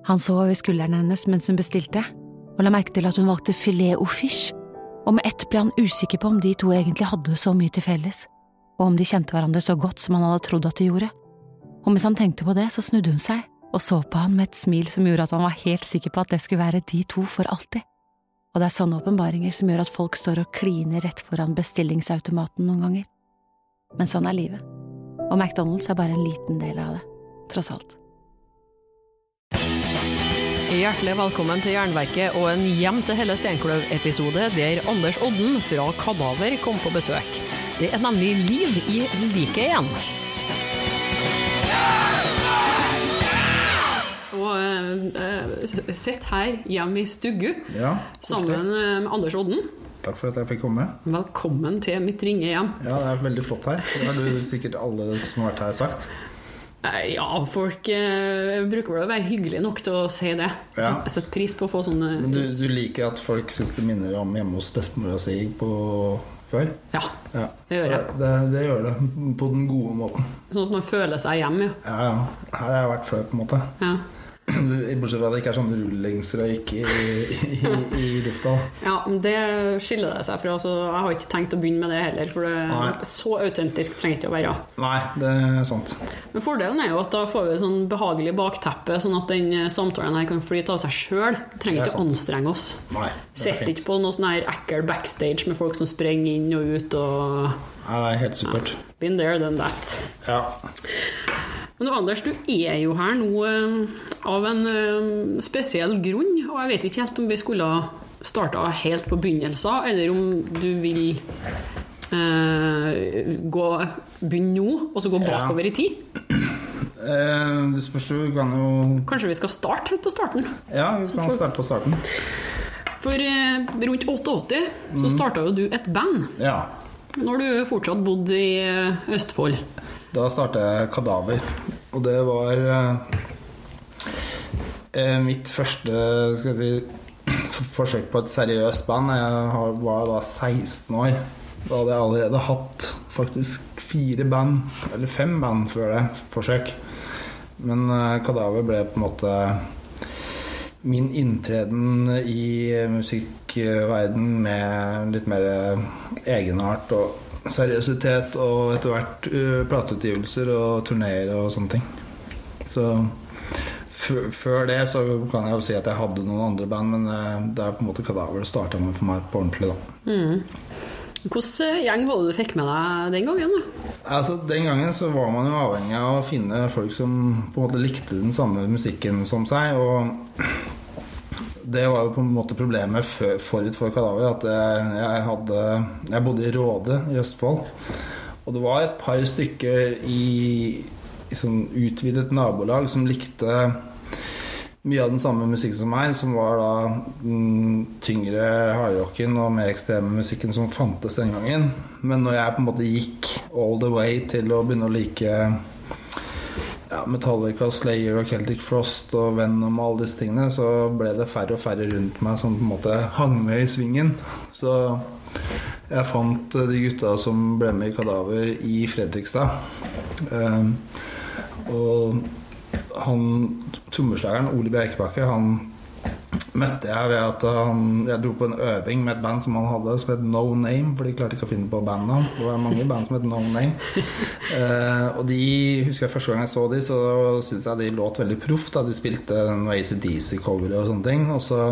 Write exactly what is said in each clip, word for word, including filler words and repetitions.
Han så over skulderen hennes mens hun bestilte, og la merke til at hun valgte filet au fish, og med ett ble han usikker på om de to egentlig hadde så mye til felles, og om de kjente hverandre så godt som han hadde trodd at de gjorde. Og mens han tenkte på det, så snudde hun seg, og så på han med et smil som gjorde at han var helt sikker på at det skulle være de to for alltid. Og det er sånne åpenbaringer som gjør at folk står og kliner rett foran bestillingsautomaten noen ganger. Men sånn er livet. Og McDonald's er bare en liten del av det, tross alt. Hjertelig velkommen til Jernverket og en hjem til hele Steinkløv-episode der Anders Odden fra Kadaver kom på besøk. Det er nemlig liv i like igjen. Og uh, sitt her hjemme i Stuggu ja, sammen med Anders Odden. Takk for at jeg fikk komme. Velkommen til mitt ringe hjem. Ja, det er veldig flott her. Det har du sikkert alle som har vært her sagt. Ja, folk uh, bruker vel å være hyggelig nok til å si det. Ja. Sett, sett pris på å få sånne... Men du, du liker at folk synes det minner om hjemme hos bestemora si på før? Ja, ja, det gjør jeg. Det, det gjør det, på den gode måten. Sånn at man føler seg hjemme, ja. Ja, ja. Her har jeg vært før, på en måte. Ja. Bortsett fra at det ikke er sånn rullingsrøyk i, i, i lufta. Ja, det skiller det seg fra, så jeg har ikke tenkt å begynne med det heller, for det Nei. Så autentisk trenger ikke å være. Nei, det er sant. Men fordelen er jo at da får vi et sånn behagelig bakteppe, sånn at den samtalen her kan flyte av seg selv. Trenger ikke å anstrenge oss. Nei, Sett ikke på noe sånn her ekkel backstage med folk som sprenger inn og ut og... Nei, det er helt supert. Ja, been there, done that. Ja. Men Anders, du er jo her nå uh, av en uh, spesiell grunn, og jeg vet ikke helt om vi skulle starte helt på begynnelsen, eller om du vil uh, gå, begynne nå, og så gå bakover ja. I tid. Uh, det spørs jo, kan jo... Kanskje vi skal starte helt på starten? Ja, vi skal for... starte på starten. For uh, rundt åttiåtte mm. så startet jo du et band. Ja. Når du fortsatt bodde i uh, Østfold. Da startet jeg Kadaver, og det var eh, mitt første skal jeg si, forsøk på et seriøst band. Jeg var da seksten år. Da hadde jeg allerede hatt faktisk fire band, eller fem band før det, forsøk. Men eh, Kadaver ble på en måte min inntreden i musikkverden med litt mer egenart og seriøsitet og etter hvert uh, plateutgivelser og turnéer og sånne ting. Så før det så kan jeg jo si at jeg hadde noen andre band, men uh, det er på en måte Kadaver det startet med for meg på ordentlig da. Mm. Hvordan gjeng var det du fikk med deg den gangen da? Altså den gangen så var man jo avhengig av å finne folk som på en måte likte den samme musikken som seg, og det var jo på en måte problemet forut for Kadaver, at jeg, hadde, jeg bodde i Råde i Østfold, og det var et par stykker i, i sånn utvidet nabolag som likte mye av den samme musikken som meg, som var da den tyngre hardrocken og mer ekstreme musikken som fantes den gangen. Men når jeg på en måte gikk all the way til å begynne å like ja, Metallica, Slayer og Celtic Frost og Venom og alle disse tingene, så ble det færre og færre rundt meg som på en måte hang med i svingen. Så jeg fant de gutta som ble med i Kadaver i Fredrikstad. Um, og han, trommeslageren Ole Bjerkebakke, han møtte jeg ved at han, jeg dro på en øving med et band som han hadde som het No Name, for de klarte ikke å finne på bandet. Det var mange band som het No Name. Uh, og de, husker jeg første gang jeg så de, så synes jeg de låt veldig proff da. De spilte noen A C D C-cover og sånne ting, og så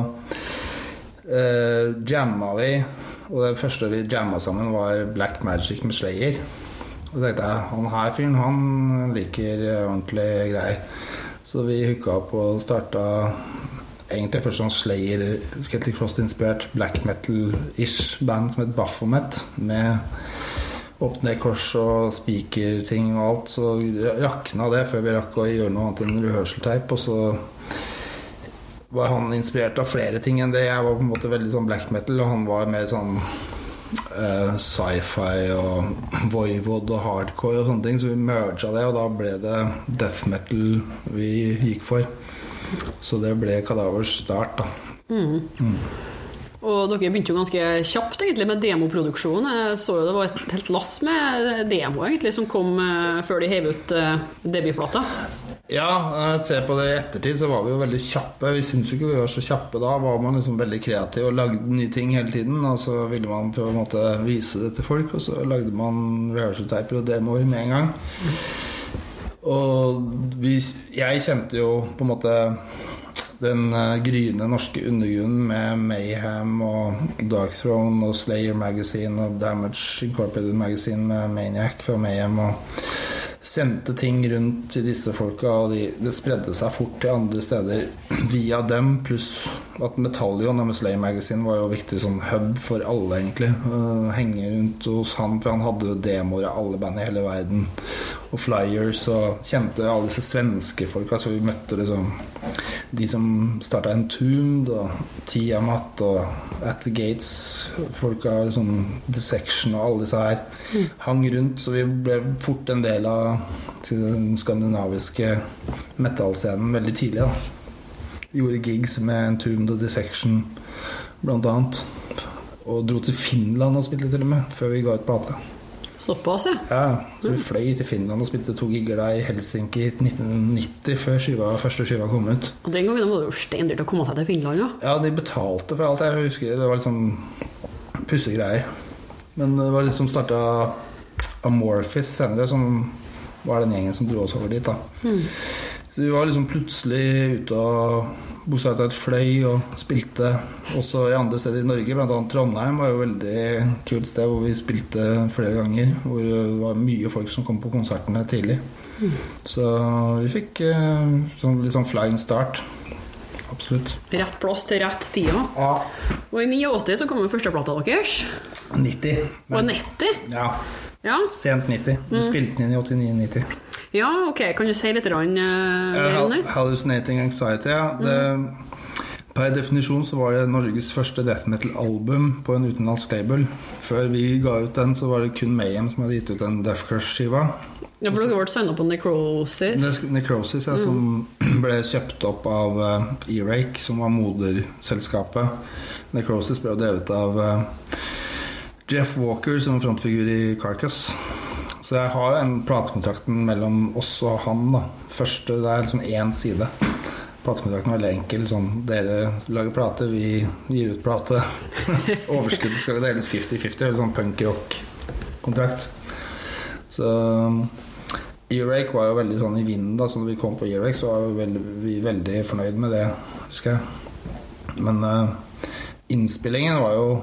uh, jamma vi, og det første vi jamma sammen var Black Magic med Slayer. Og så tenkte jeg, han her fyren, han liker ordentlige greier. Så vi hooket opp og startet egentlig først sånn Slayer, Celtic Frost-inspirert black metal-ish band som het Baphomet, med opp ned kors og speaker-ting og alt. Så rakna det før vi rakk å gjøre noe annet enn rehearsal-tape, og så var han inspirert av flere ting enn det. Jeg var på en måte veldig sånn black metal, og han var mer sånn uh, sci-fi og voivod og hardcore og sånne ting, så vi merget det, og da ble det death metal vi gikk for. Så det ble Kadavers start da. Mm. Mm. Og dere begynte jo ganske kjapt egentlig med demoproduksjon. Jeg så jo det var et helt lass med demo egentlig som kom før de hev ut debutplata. Ja, når jeg ser på det i ettertid så var vi jo veldig kjappe. Vi syntes jo ikke vi var så kjappe da. Var man liksom veldig kreativ og lagde nye ting hele tiden. Og så ville man på en måte vise det til folk, og så lagde man rehearsal-typer og demoer med en gang. Og vi, jeg kjente jo på en måte den gryende norske undergrunnen med Mayhem og Darkthrone og Slayer Magazine og Damage Incorporated Magazine med Maniac fra Mayhem og sendte ting rundt til disse folka, og de, det spredde seg fort til andre steder via dem, pluss at Metallion med Slayer Magazine var jo viktig som hub for alle egentlig, uh, henge rundt hos han, for han hadde demoer av alle band i hele verden og flyers, og kjente alle disse svenske folka, så vi møtte liksom de som startet Entombed og Tiamat og At the Gates folka, liksom Dissection og alle disse her mm. hang rundt, så vi ble fort en del av den skandinaviske metal-scenen veldig tidlig da. Vi gjorde gigs med Entombed og Dissection blant annet, og dro til Finland og spilte til og med før vi ga ut plate. Såpass, ja. Ja, så vi fløy til Finland og spilte to gigger der i Helsinki i nitten nitti, før skiva, første skiva kom ut. Og den gangen var det jo steindyrt å komme seg til Finland, ja? Ja, de betalte for alt, jeg husker. Det var litt sånn pussegreier. Men det var litt som startet Amorphis senere, som var den gjengen som dro oss over dit da. Mm. Så vi var liksom plutselig ute og bosatt et fløy og spilte også i andre steder i Norge, blant annet Trondheim var jo veldig kult sted hvor vi spilte flere ganger, hvor det var mye folk som kom på konsertene tidlig. Mm. Så vi fikk eh, sånn, litt sånn flying start. Absolutt. Rett plass til rett tid, ja. Og i åttini så kom jo første plata deres. nitti. Og nitti? Ja. Ja. Sent nitti. Du mm. spilte den inn i åttini nitti. Ja, ok. Kan du si litt rann, uh, uh, Hallucinating Anxiety, ja. Det, mm. Per definisjon så var det Norges første death metal-album på en utenlandsk label. Før vi ga ut den, så var det kun Mayhem som hadde gitt ut en Death Crush-skiva. Ja, for dere ble signet på Necrosis. Ne- Necrosis, ja, mm. som ble kjøpt opp av uh, E-Rake, som var moderselskapet. Necrosis ble drevet av uh, Jeff Walker, som var frontfigur i Carcass. Så jeg har en platekontrakten mellom oss og han da. Første, det er liksom en side. Platekontrakten er veldig enkel, sånn, dere lager plate, vi gir ut plate. Overskuddet skal deles fifty-fifty, eller sånn punk-rock-kontrakt. Så E-Rake var jo veldig sånn i vinden da, så når vi kom på E-Rake så var vi veldig, vi veldig fornøyd med det, husker jeg. Men uh, innspillingen var jo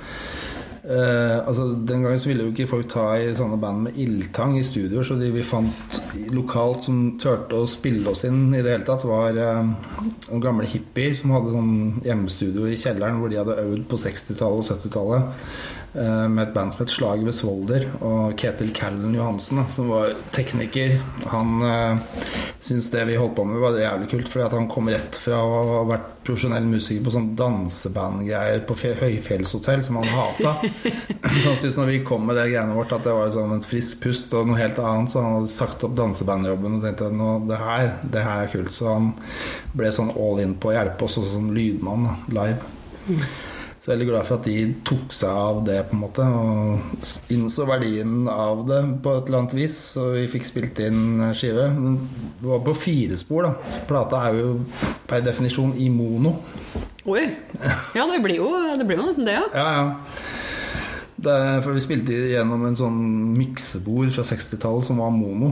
Uh, altså den gangen så ville jo ikke folk ta i sånne band med ildtang i studio, så de vi fant lokalt som tørte å spille oss inn i det hele tatt var uh, noen gamle hippier som hadde sånn hjemmestudio i kjelleren hvor de hadde øvd på sekstitallet og syttitallet uh, med et band som het Slag ved Svolder, og Ketil Callen Johansen da, som var tekniker. Han uh, syntes det vi holdt på med var jævlig kult, fordi at han kom rett fra å ha vært profesjonell musiker på sånn dansebandgreier på Høyfjellshotell som han hatet. Så han syntes når vi kom med det greiene vårt at det var sånn en frisk pust og noe helt annet, så han hadde sagt opp dansebandjobben og tenkte at det her, det her er kult, så han ble sånn all in på å hjelpe oss som lydmann da, live. Mm. Så jeg er veldig glad for at de tok seg av det på en måte og innså verdien av det på et eller annet vis, så vi fikk spilt inn skive. Men det var på fire spor da, så plata er jo per definisjon i mono. Oi, ja det blir jo det blir jo nesten det, ja. Ja, ja. Det er, for vi spilte gjennom en sånn miksebord fra sekstitallet som var mono.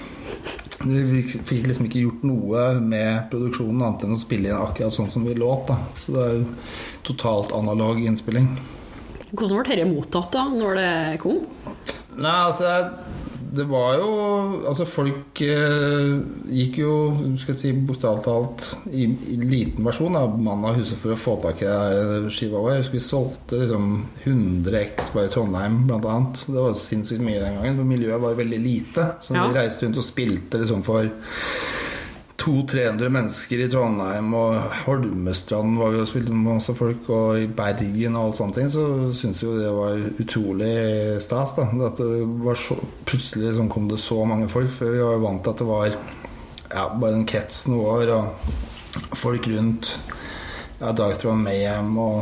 Vi fikk liksom ikke gjort noe med produksjonen annet enn å spille inn akkurat sånn som vi låt da. Så det er jo totalt analog innspilling. Hvordan ble dette mottatt da, når det kom? Nei, altså det var jo altså folk eh, gikk jo skal jeg si bokstavelig talt i, i liten versjon av mann av huset for å få tak i der skiva var. Jeg husker vi solgte liksom hundre X bare i Trondheim blant annet. Det var sinnssykt mye den gangen, for miljøet var veldig lite, så ja. Vi reiste rundt og spilte liksom for to til tre hundre mennesker i Trondheim, og Holmestrand var vi og spilte med masse folk, og i Bergen og alt sånne ting, så synes jeg jo det var utrolig stas da, at det var så, plutselig sånn kom det så mange folk, for vi var jo vant til at det var ja, bare en krets noe år, og folk rundt ja, Darkthrone Mayhem og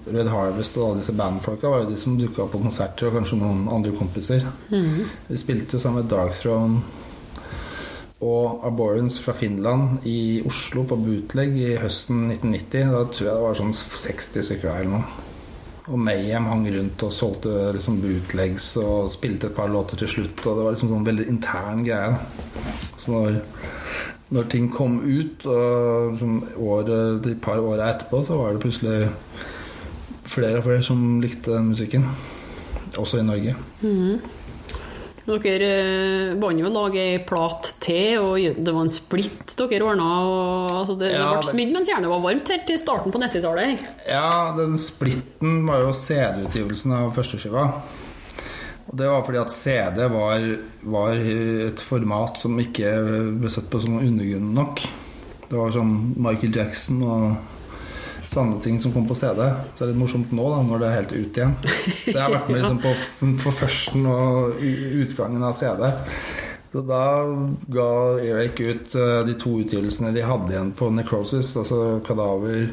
Red Harvest og alle disse bandfolka var jo de som dukket opp på konserter, og kanskje noen andre kompiser. Mm. Vi spilte jo sammen med Darkthrone og Abhorrence fra Finland i Oslo på bootleg i høsten nitten nitti. Da tror jeg det var sånn seksti stykker eller noe. Og Mayhem hang rundt og solgte liksom bootlegs og spilte et par låter til slutt, og det var liksom sånn veldig intern greie. Så når, når ting kom ut, og liksom året, de par årene etterpå, så var det plutselig flere og flere som likte den musikken, også i Norge. Mhm. Dere vann jo lage en plat til, og det var en splitt dere ordnet, og altså det, ja, det ble smidd mens gjerne var varmt her til starten på nittitallet. Ja, den splitten var jo C D-utgivelsen av første skiva. Og det var fordi at C D var, var et format som ikke ble sett på som undergrunn nok. Det var sånn Michael Jackson og sånne ting som kom på C D. Så er det litt morsomt nå da, når det er helt ut igjen. Så jeg har vært med liksom på, på førsten og utgangen av C D. Så da ga Erik ut de to utgivelsene de hadde igjen på Necrosis, altså Kadaver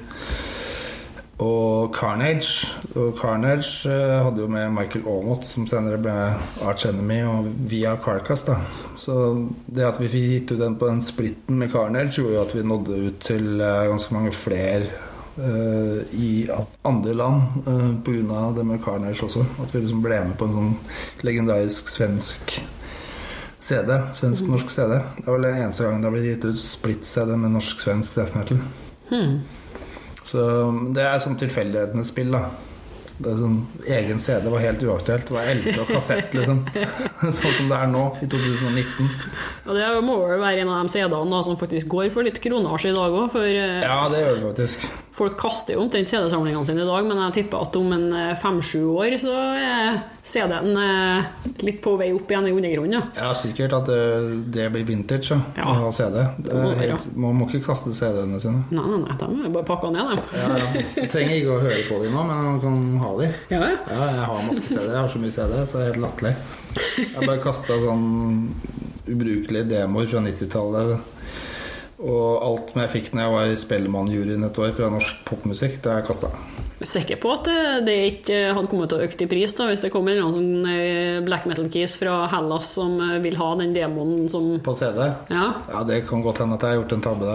og Carnage. Og Carnage hadde jo med Michael Åmot, som senere ble Arch Enemy, og via Carcass da. Så det at vi fikk gitt ut den på den splitten med Carnage gjorde jo at vi nådde ut til ganske mange flere Uh, i andre land uh, på grunn av det med Carnage også, at vi liksom ble med på en sånn legendarisk svensk C D, svensk-norsk C D. Det var den eneste gangen det ble gitt ut split-C D med norsk-svensk death metal. Hmm. Så det er sånn tilfeldighetenes spill da. Det er sånn, egen C D var helt uaktuelt. Det var L P og kassett liksom. Sånn som det er nå i to tusen nitten. Ja, det må jo være en av de C D-ene som faktisk går for litt kronasje i dag også, for ja, det gjør det faktisk. Folk kaster jo omtrent C D-samlingene sine i dag, men jeg tipper at om en fem-sju år så er C D-en litt på vei opp igjen i undergrunnen. Ja, ja sikkert at det, det blir vintage ja. Å ha C D. Det er helt, man må ikke kaste C D-ene sine. Nei, nei, nei, de må bare pakke ned dem. Ja, ja. Jeg trenger ikke å høre på dem nå, men man kan ha dem. Ja, ja. Ja, jeg har masse C D, jeg har så mye C D, så det er helt latterlig. Jeg bare kastet sånn ubrukelige demoer fra nittitallet, og alt som jeg fikk når jeg var i Spellemann-juryen et år fra norsk popmusikk, det har jeg kastet. Du er sikker på at det, det ikke hadde kommet til å øke i pris da, hvis det kom en sånn black metal keys fra Hellas som vil ha den demoen som... På C D? Ja. Ja, det kan godt hende at jeg har gjort en tabbe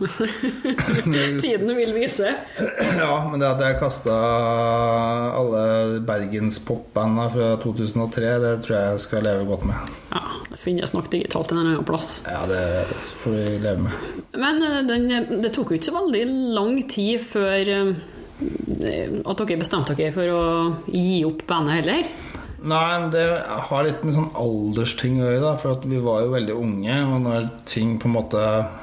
der. Tiden vil vise. Ja, men det at jeg kastet alle Bergens popbandene fra to tusen og tre, det tror jeg jeg skal leve godt med. Ja, det finnes nok digitalt i en annen plass. Ja, det får vi leve med. Men den, det tok jo ikke så veldig lang tid før at dere bestemte dere for å gi opp bandet heller? Nei, det har litt med sånn aldersting å gjøre da, for at vi var jo veldig unge, og når ting på en måte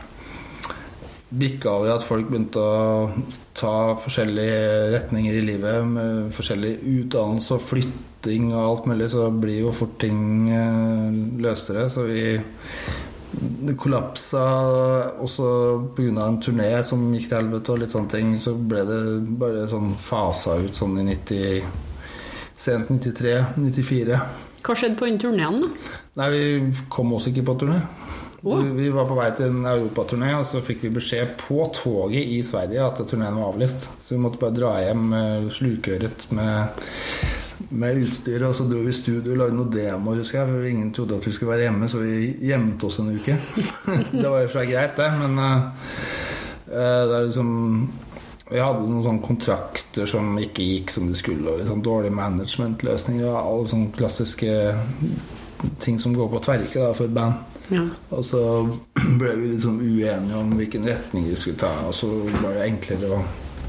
bikket over at folk begynte å ta forskjellige retninger i livet med forskjellig utdannelse og flytting og alt mulig, så blir jo fort ting løsere, så vi det kollapsa også på grunn av en turné som gikk til helvete og litt sånne ting, så ble det bare sånn fasa ut sånn i nitti, sent nittitre nittifire. Hva skjedde på den turneen da? Nei, vi kom også ikke på turné. Oh. Vi var på vei til en Europaturné, og så fikk vi beskjed på toget i Sverige at turneen var avlyst, så vi måtte bare dra hjem slukøret med med utstyr, og så dro vi i studio og lagde noen demoer, husker jeg, for ingen trodde at vi skulle være hjemme, så vi gjemte oss en uke. Det var jo så greit det, men uh, det er liksom vi hadde noen sånne kontrakter som ikke gikk som det skulle, og sånn dårlig managementløsninger og alle sånne klassiske ting som går på tverke da, for et band. Ja. Og så ble vi liksom uenige om hvilken retning vi skulle ta, og så var det enklere å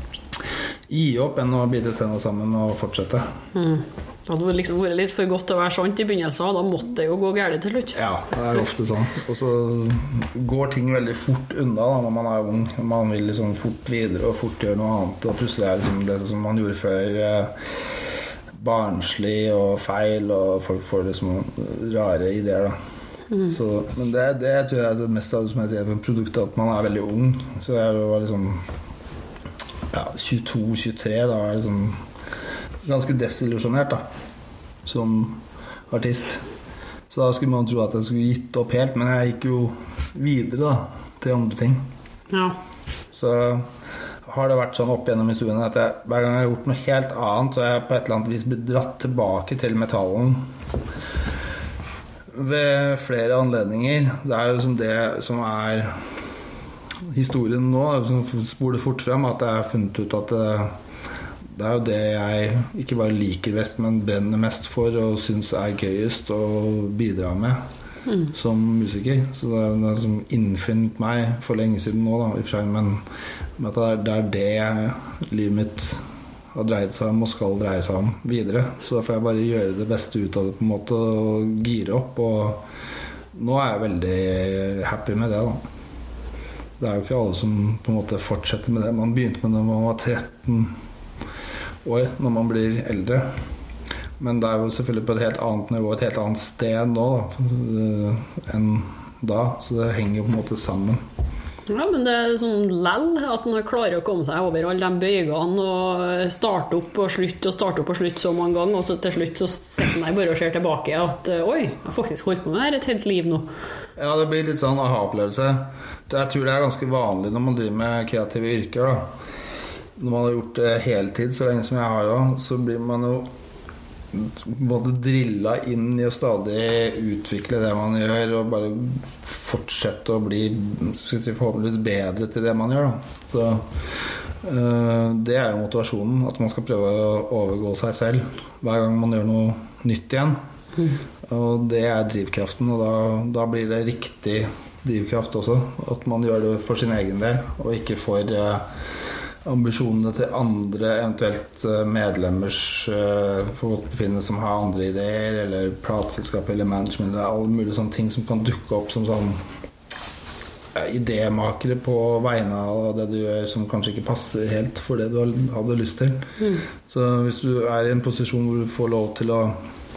gi opp enn å bite tennene sammen og fortsette. Mm. Det hadde liksom vært litt for godt å være sant i begynnelsen, da måtte det jo gå gærent til slutt. Ja, det er ofte sånn. Og så går ting veldig fort unna da, når man er ung. Man vil liksom fort videre og fort gjøre noe annet, og plutselig er liksom det som man gjorde før barnslig og feil, og folk får liksom rare ideer da. Mm. Så, men det, det tror jeg er det mest av det som jeg sier, produktet at man er veldig ung. Så jeg var liksom ja, tjueto tjuetre, da var jeg liksom ganske desillusjonert da, som artist. Så da skulle man tro at jeg skulle gitt opp helt, men jeg gikk jo videre da, til andre ting. Ja. Så har det vært sånn opp gjennom historien at jeg, hver gang jeg har gjort noe helt annet, så er jeg på et eller annet vis blitt dratt tilbake til metallen ved flere anledninger. Det er jo som det som er historien nå, som spoler fort frem, at jeg har funnet ut at det, det er jo det jeg ikke bare liker best, men brenner mest for og synes er gøyest å bidra med. Mm. Som musiker. Så det er det som innfunnet meg for lenge siden nå, da, men, men at det er, det er det livet mitt har dreid seg om og skal dreie seg om videre. Så da får jeg bare gjøre det beste ut av det på en måte og gire opp, og nå er jeg veldig happy med det da. Det er jo ikke alle som på en måte fortsetter med det. Man begynte med det når man var tretten år, når man blir eldre. Men det er jo selvfølgelig på et helt annet nivå, et helt annet sted nå da, enn da, så det henger jo på en måte sammen. Ja, men det er sånn lell at man klarer å komme seg over alle de bøygene og starte opp og slutte og starte opp og slutte så mange ganger, og så til slutt så setter man bare og ser tilbake at oi, jeg har faktisk holdt på med det her et helt liv nå. Ja, det blir litt sånn aha-opplevelse. Jeg tror det er ganske vanlig når man driver med kreative yrker da. Når man har gjort det heltid så lenge som jeg har da, så blir man jo både drilla inn i å stadig utvikle det man gjør og bare fortsette å bli skal si, forhåpentligvis bedre til det man gjør da. Så uh, det er jo motivasjonen, at man skal prøve å overgå seg selv hver gang man gjør noe nytt igjen. Mm. Og det er drivkraften, og da, da blir det riktig drivkraft også, at man gjør det for sin egen del og ikke for uh, ambisjonene til andre, eventuelt medlemmers uh, forgodtbefinnende som har andre ideer, eller plateselskap eller management, eller alle mulige sånne ting som kan dukke opp som sånn uh, idémakere på vegne av det du gjør som kanskje ikke passer helt for det du hadde lyst til. Mm. Så hvis du er i en posisjon hvor du får lov til å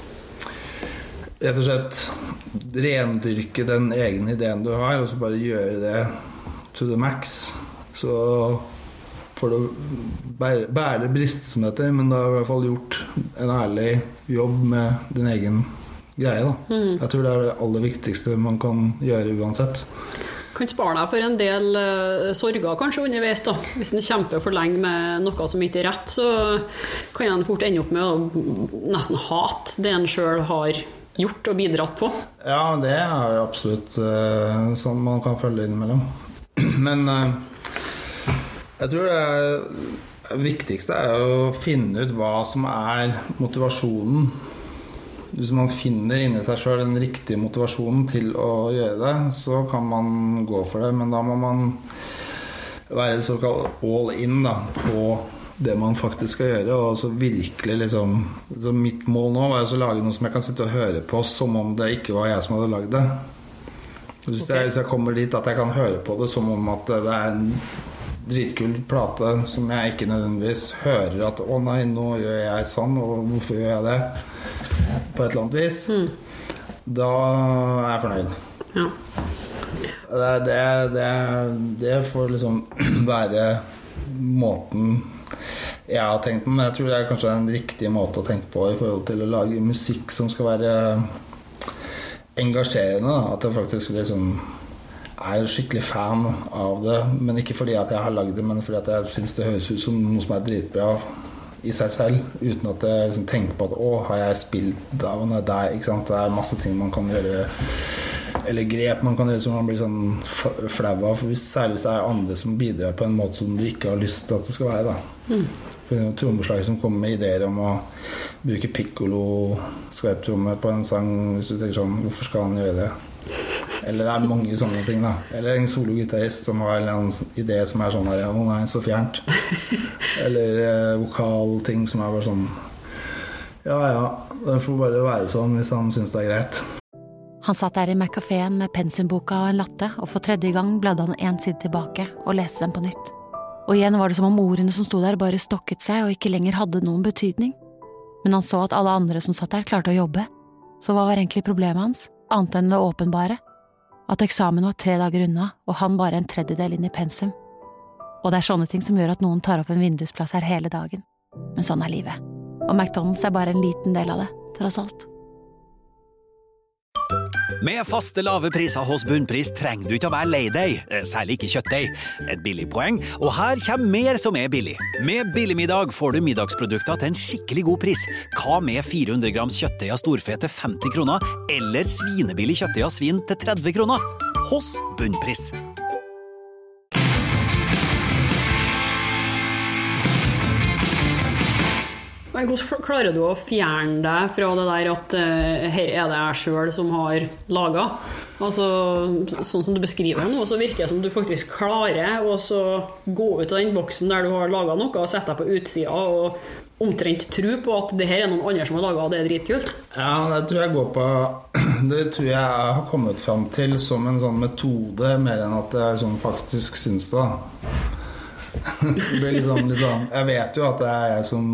rett og slett rendyrke den egen ideen du har, og så bare gjøre det to the max, så for å bære, bære brist som dette, men da har du i hvert fall gjort en ærlig jobb med din egen greie da. Mm. Jeg tror det er det aller viktigste man kan gjøre uansett. Kan spare deg for en del uh, sorger kanskje underveis da. Hvis en kjemper for lenge med noe som ikke er rett, så kan en fort ende opp med å nesten hate det en selv har gjort og bidratt på. Ja, det er absolutt uh, sånn man kan følge innimellom. Men uh, jeg tror det viktigste er å finne ut hva som er motivasjonen. Hvis man finner inni seg selv den riktige motivasjonen til å gjøre det, så kan man gå for det, men da må man være såkalt all in da, på det man faktisk skal gjøre, og så virkelig liksom, så mitt mål nå var å lage noe som jeg kan sitte og høre på som om det ikke var jeg som hadde lagd det. Hvis jeg, hvis jeg kommer dit at jeg kan høre på det som om at det er en dritkul plate som jeg ikke nødvendigvis hører at å nei, nå gjør jeg sånn, og hvorfor gjør jeg det på et eller annet vis, mm. da er jeg fornøyd. Ja. Det, det, det, det får liksom være måten jeg har tenkt på, men jeg tror det er kanskje en riktig måte å tenke på i forhold til å lage musikk som skal være engasjerende, da. At jeg faktisk liksom er skikkelig fan av det, men ikke fordi at jeg har laget det, men fordi at jeg synes det høres ut som noe som er dritbra i seg selv, uten at jeg liksom tenker på at å, har jeg spilt da og nå der, ikke sant? Det er masse ting man kan gjøre, eller grep man kan gjøre som man blir sånn flau av, for hvis, særlig hvis det er andre som bidrar på en måte som du ikke har lyst til at det skal være da. Mm. For det er trommeslag som kommer med ideer om å bruke piccolo skarptromme på en sang, hvis du tenker sånn, hvorfor skal han gjøre det? Eller det er mange sånne ting da. Eller en sologitarist som har en idé som er sånn her, ja, nei, så fjernt. Eller eh, vokalting som er bare sånn, ja, ja, det får bare være sånn hvis han synes det er greit. Han satt der i McCaféen med pensumboka og en latte, og for tredje gang bladde han en side tilbake og leste den på nytt. Og igjen var det som om ordene som stod der bare stokket seg og ikke lenger hadde noen betydning. Men han så at alle andre som satt der klarte å jobbe. Så hva var egentlig problemet hans, annet enn det åpenbare? At eksamen var tre dager unna, og han bare en tredjedel inn i pensum. Og det er sånne ting som gjør at noen tar opp en vindusplass her hele dagen. Men sånn er livet. Og McDonald's er bare en liten del av det, tross alt. Med faste lave priser hos Bunnpris trenger du ikke å være lei deg, særlig ikke kjøttdeig. Et billig poeng, og her kommer mer som er billig. Med Billigmiddag får du middagsprodukter til en skikkelig god pris. Hva med fire hundre grams kjøttdeig av storfe til femti kroner, eller svinebillig kjøttdeig av svin til tretti kroner? Hos Bunnpris. Men hvordan klarer du å fjerne deg fra det der at uh, her er det jeg selv som har laget? Altså, sånn som du beskriver nå, så virker det som du faktisk klarer å så gå ut av den boksen der du har laget noe og sette deg på utsida og omtrent tro på at det her er noen andre som har laget, og det er dritkult. Ja, det tror jeg går på det tror jeg har kommet frem til som en sånn metode mer enn at jeg sånn faktisk synes det da. Det blir litt sånn, litt sånn jeg vet jo at det er jeg som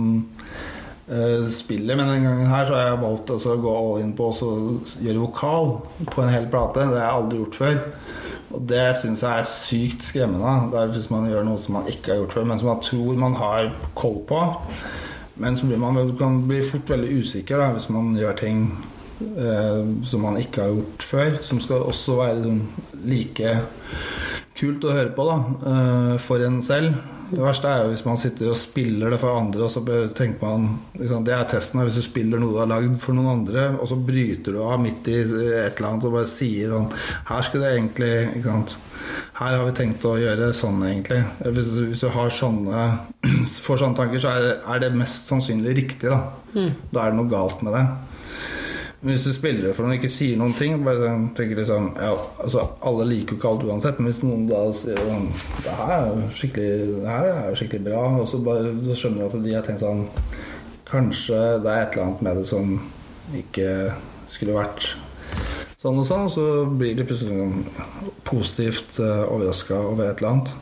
uh, spiller, men den gangen her så har jeg valgt også å gå all in på å gjøre vokal på en hel plate. Det har jeg aldri gjort før, og det synes jeg er sykt skremmende. Det er hvis man gjør noe som man ikke har gjort før, men som man tror man har koll på, men så blir man kan bli fort veldig usikker da, hvis man gjør ting uh, som man ikke har gjort før, som skal også være sånn, like kult å høre på da, uh, for en selv. Det verste er jo hvis man sitter og spiller det for andre, og så tenker man, liksom, det er testen, hvis du spiller noe du har laget for noen andre, og så bryter du av midt i et eller annet, og bare sier sånn, her skal det egentlig, ikke sant, her har vi tenkt å gjøre sånn egentlig. Hvis, hvis du har sånne, får sånne tanker, så er, er det mest sannsynlig riktig da. Mm. Da er det noe galt med det. Men hvis du spiller for noen ikke sier noen ting, bare tenker liksom, ja, altså alle liker jo ikke alt uansett, men hvis noen da sier sånn, det her er jo skikkelig, det her er jo skikkelig bra, og så, bare, så skjønner du at de har tenkt sånn, kanskje det er et eller annet med det som ikke skulle vært sånn og sånn, og så blir det plutselig sånn positivt uh, overrasket over et eller annet.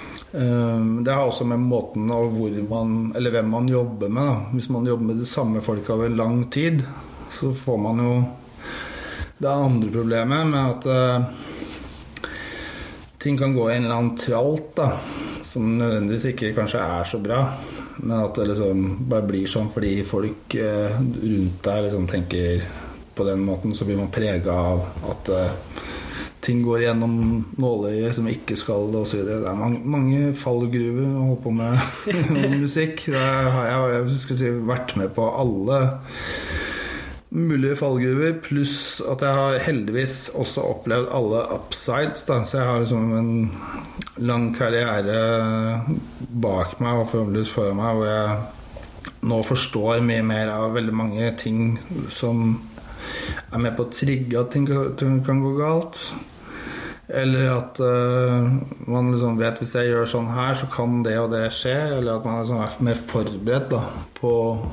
Um, det har også med måten og hvor man, eller hvem man jobber med da. Hvis man jobber med de samme folk over lang tid, så får man jo det andre problemet med at uh, ting kan gå i en eller annen tralt da, som nødvendigvis ikke kanskje er så bra, men at det liksom bare blir sånn fordi folk uh, rundt deg liksom tenker på den måten, så blir man preget av at uh, ting går gjennom nåløyet som ikke skal og så videre. Det er mange, mange fallgruver å holde på med musikk. Der har jeg, jeg skulle si, vært med på alle mulige fallgruver, pluss at jeg har heldigvis også opplevd alle upsides da. Så jeg har liksom en lang karriere bak meg og forhåpentligvis foran meg, hvor jeg nå forstår mye mer av veldig mange ting som er med på å trigge at ting kan gå galt, eller at uh, man liksom vet hvis jeg gjør sånn her så kan det og det skje, eller at man liksom er mer forberedt da, på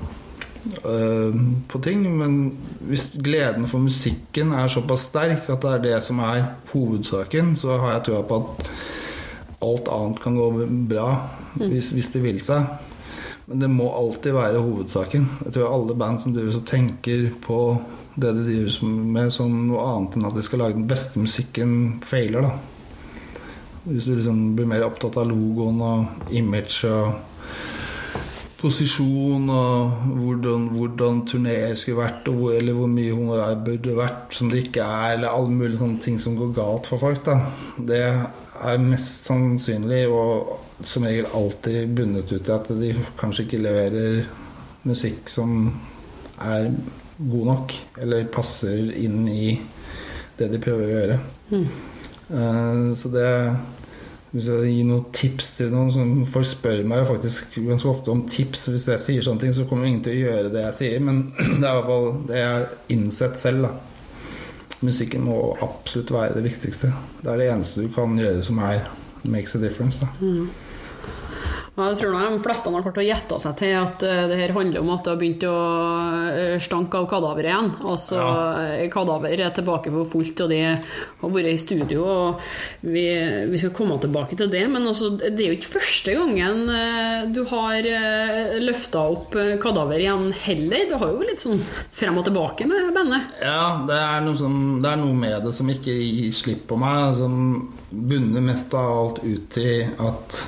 på ting, men hvis gleden for musikken er såpass sterk at det er det som er hovedsaken, så har jeg tro på at alt annet kan gå bra hvis, hvis det vil seg, men det må alltid være hovedsaken. Jeg tror alle band som driver så tenker på det de driver med som noe annet enn at de skal lage den beste musikken feiler da. Hvis du liksom blir mer opptatt av logoen og image og posisjon og hvordan, hvordan turnéer skulle vært og hvor, eller hvor mye honorar burde vært som det ikke er, eller alle mulige sånne ting som går galt for folk da. Det er mest sannsynlig og som regel alltid bundet ut til at de kanskje ikke leverer musikk som er god nok eller passer inn i det de prøver å gjøre. Mm. Uh, så det hvis jeg gir noen tips til noen, som folk spør meg jo faktisk ganske ofte om tips, hvis jeg sier sånne ting, så kommer ingen til å gjøre det jeg sier, men det er i hvert fall det jeg har innsett selv da. Musikken må absolutt være det viktigste. Det er det eneste du kan gjøre som er makes a difference da. Mm. Jeg tror nå de fleste har klart å gjette seg til at det her handler om at det har begynt å stanke av kadaver igjen. Altså, ja. Kadaver er tilbake for fullt, og de har vært i studio, og vi, vi skal komme tilbake til det, men altså, det er jo ikke første gangen du har løftet opp kadaver igjen heller. Det har jo litt sånn frem og tilbake med bandet. Ja, det er noe, som, det er noe med det som ikke gir slipp på meg, som bunner mest av alt ut i at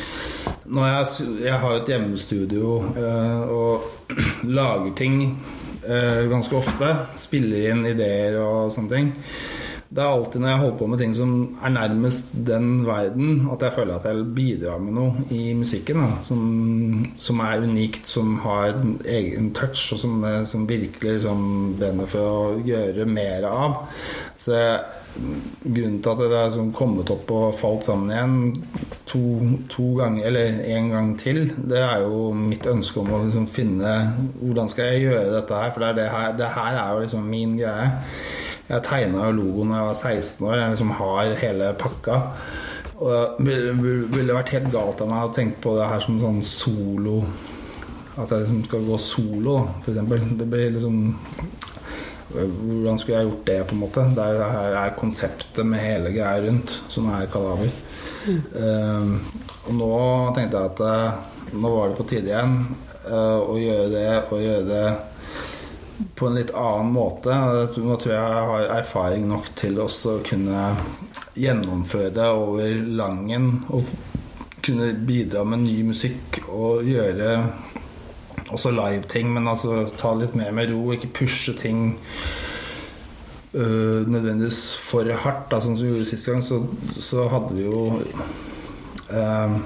når jeg, jeg har et hjemmestudio eh, og lager ting eh, ganske ofte, spiller inn ideer og sånne ting. Det er alltid når jeg holder på med ting som er nærmest den verden, at jeg føler at jeg bidrar med noe i musikken, da, som, som er unikt, som har en egen touch, og som, som virkelig som brenner for å gjøre mer av. Så jeg, grunnen til at det er sånn kommet opp og falt sammen igjen to, to ganger, eller en gang til, det er jo mitt ønske om å liksom finne hvordan skal jeg gjøre dette her, for det, er det, her, det her er jo liksom min greie. Jeg tegnet jo logoen da jeg var seksten år, jeg liksom har hele pakka, og det ville vært helt galt av meg å tenke på det her som sånn solo, at jeg liksom skal gå solo, for eksempel. Det blir liksom, hvordan skulle jeg gjort det på en måte? Det her er konseptet med hele greia rundt, som er Kadaver. Mm. Uh, og nå tenkte jeg at uh, nå var det på tide igjen uh, å gjøre det, og gjøre det på en litt annen måte. Nå tror jeg jeg har erfaring nok til også å kunne gjennomføre det over langen og kunne bidra med ny musikk og gjøre også live-ting, men altså ta litt mer med ro, ikke pushe ting uh, nødvendigvis for hardt. Da, sånn som vi gjorde siste gang, så, så hadde vi jo uh,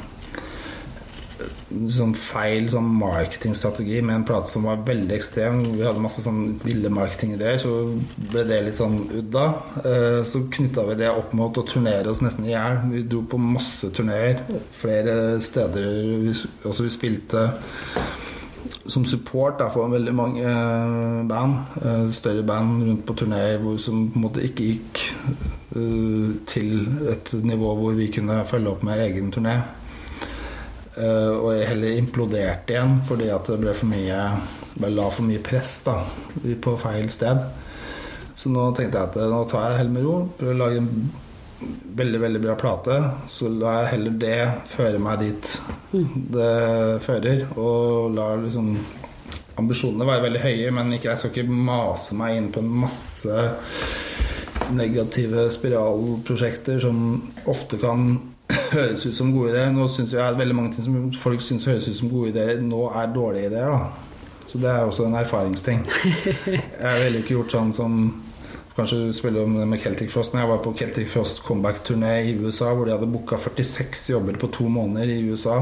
sånn feil sånn marketingstrategi med en plate som var veldig ekstrem. Vi hadde masse sånn ville marketingideer, så ble det litt sånn udda. Så knyttet vi det opp mot å turnere oss nesten i hjel. Vi dro på masse turnéer, flere steder. Vi, også vi spilte som support da, for veldig mange band, større band rundt på turnéer hvor, som på en måte ikke gikk uh, til et nivå hvor vi kunne følge opp med egen turné. Uh, og jeg heller imploderte igjen fordi at det ble for mye bare la for mye press da på feil sted, så nå tenkte jeg at nå tar jeg heller med ro for å lage en veldig, veldig bra plate, så la jeg heller det føre meg dit det fører, og la liksom ambisjonene være veldig høye, men ikke, jeg skal ikke mase meg inn på en masse negative spiralprosjekter som ofte kan høres ut som gode ideer. Nå synes jeg at veldig mange ting som folk synes høres ut som gode ideer nå er dårlige ideer da. Så det er også en erfaringsting. Jeg har vel ikke gjort sånn som kanskje spille om det med Celtic Frost. Når jeg var på Celtic Frost comeback-turné i U S A, hvor de hadde booket førtiseks jobber på to måneder i U S A.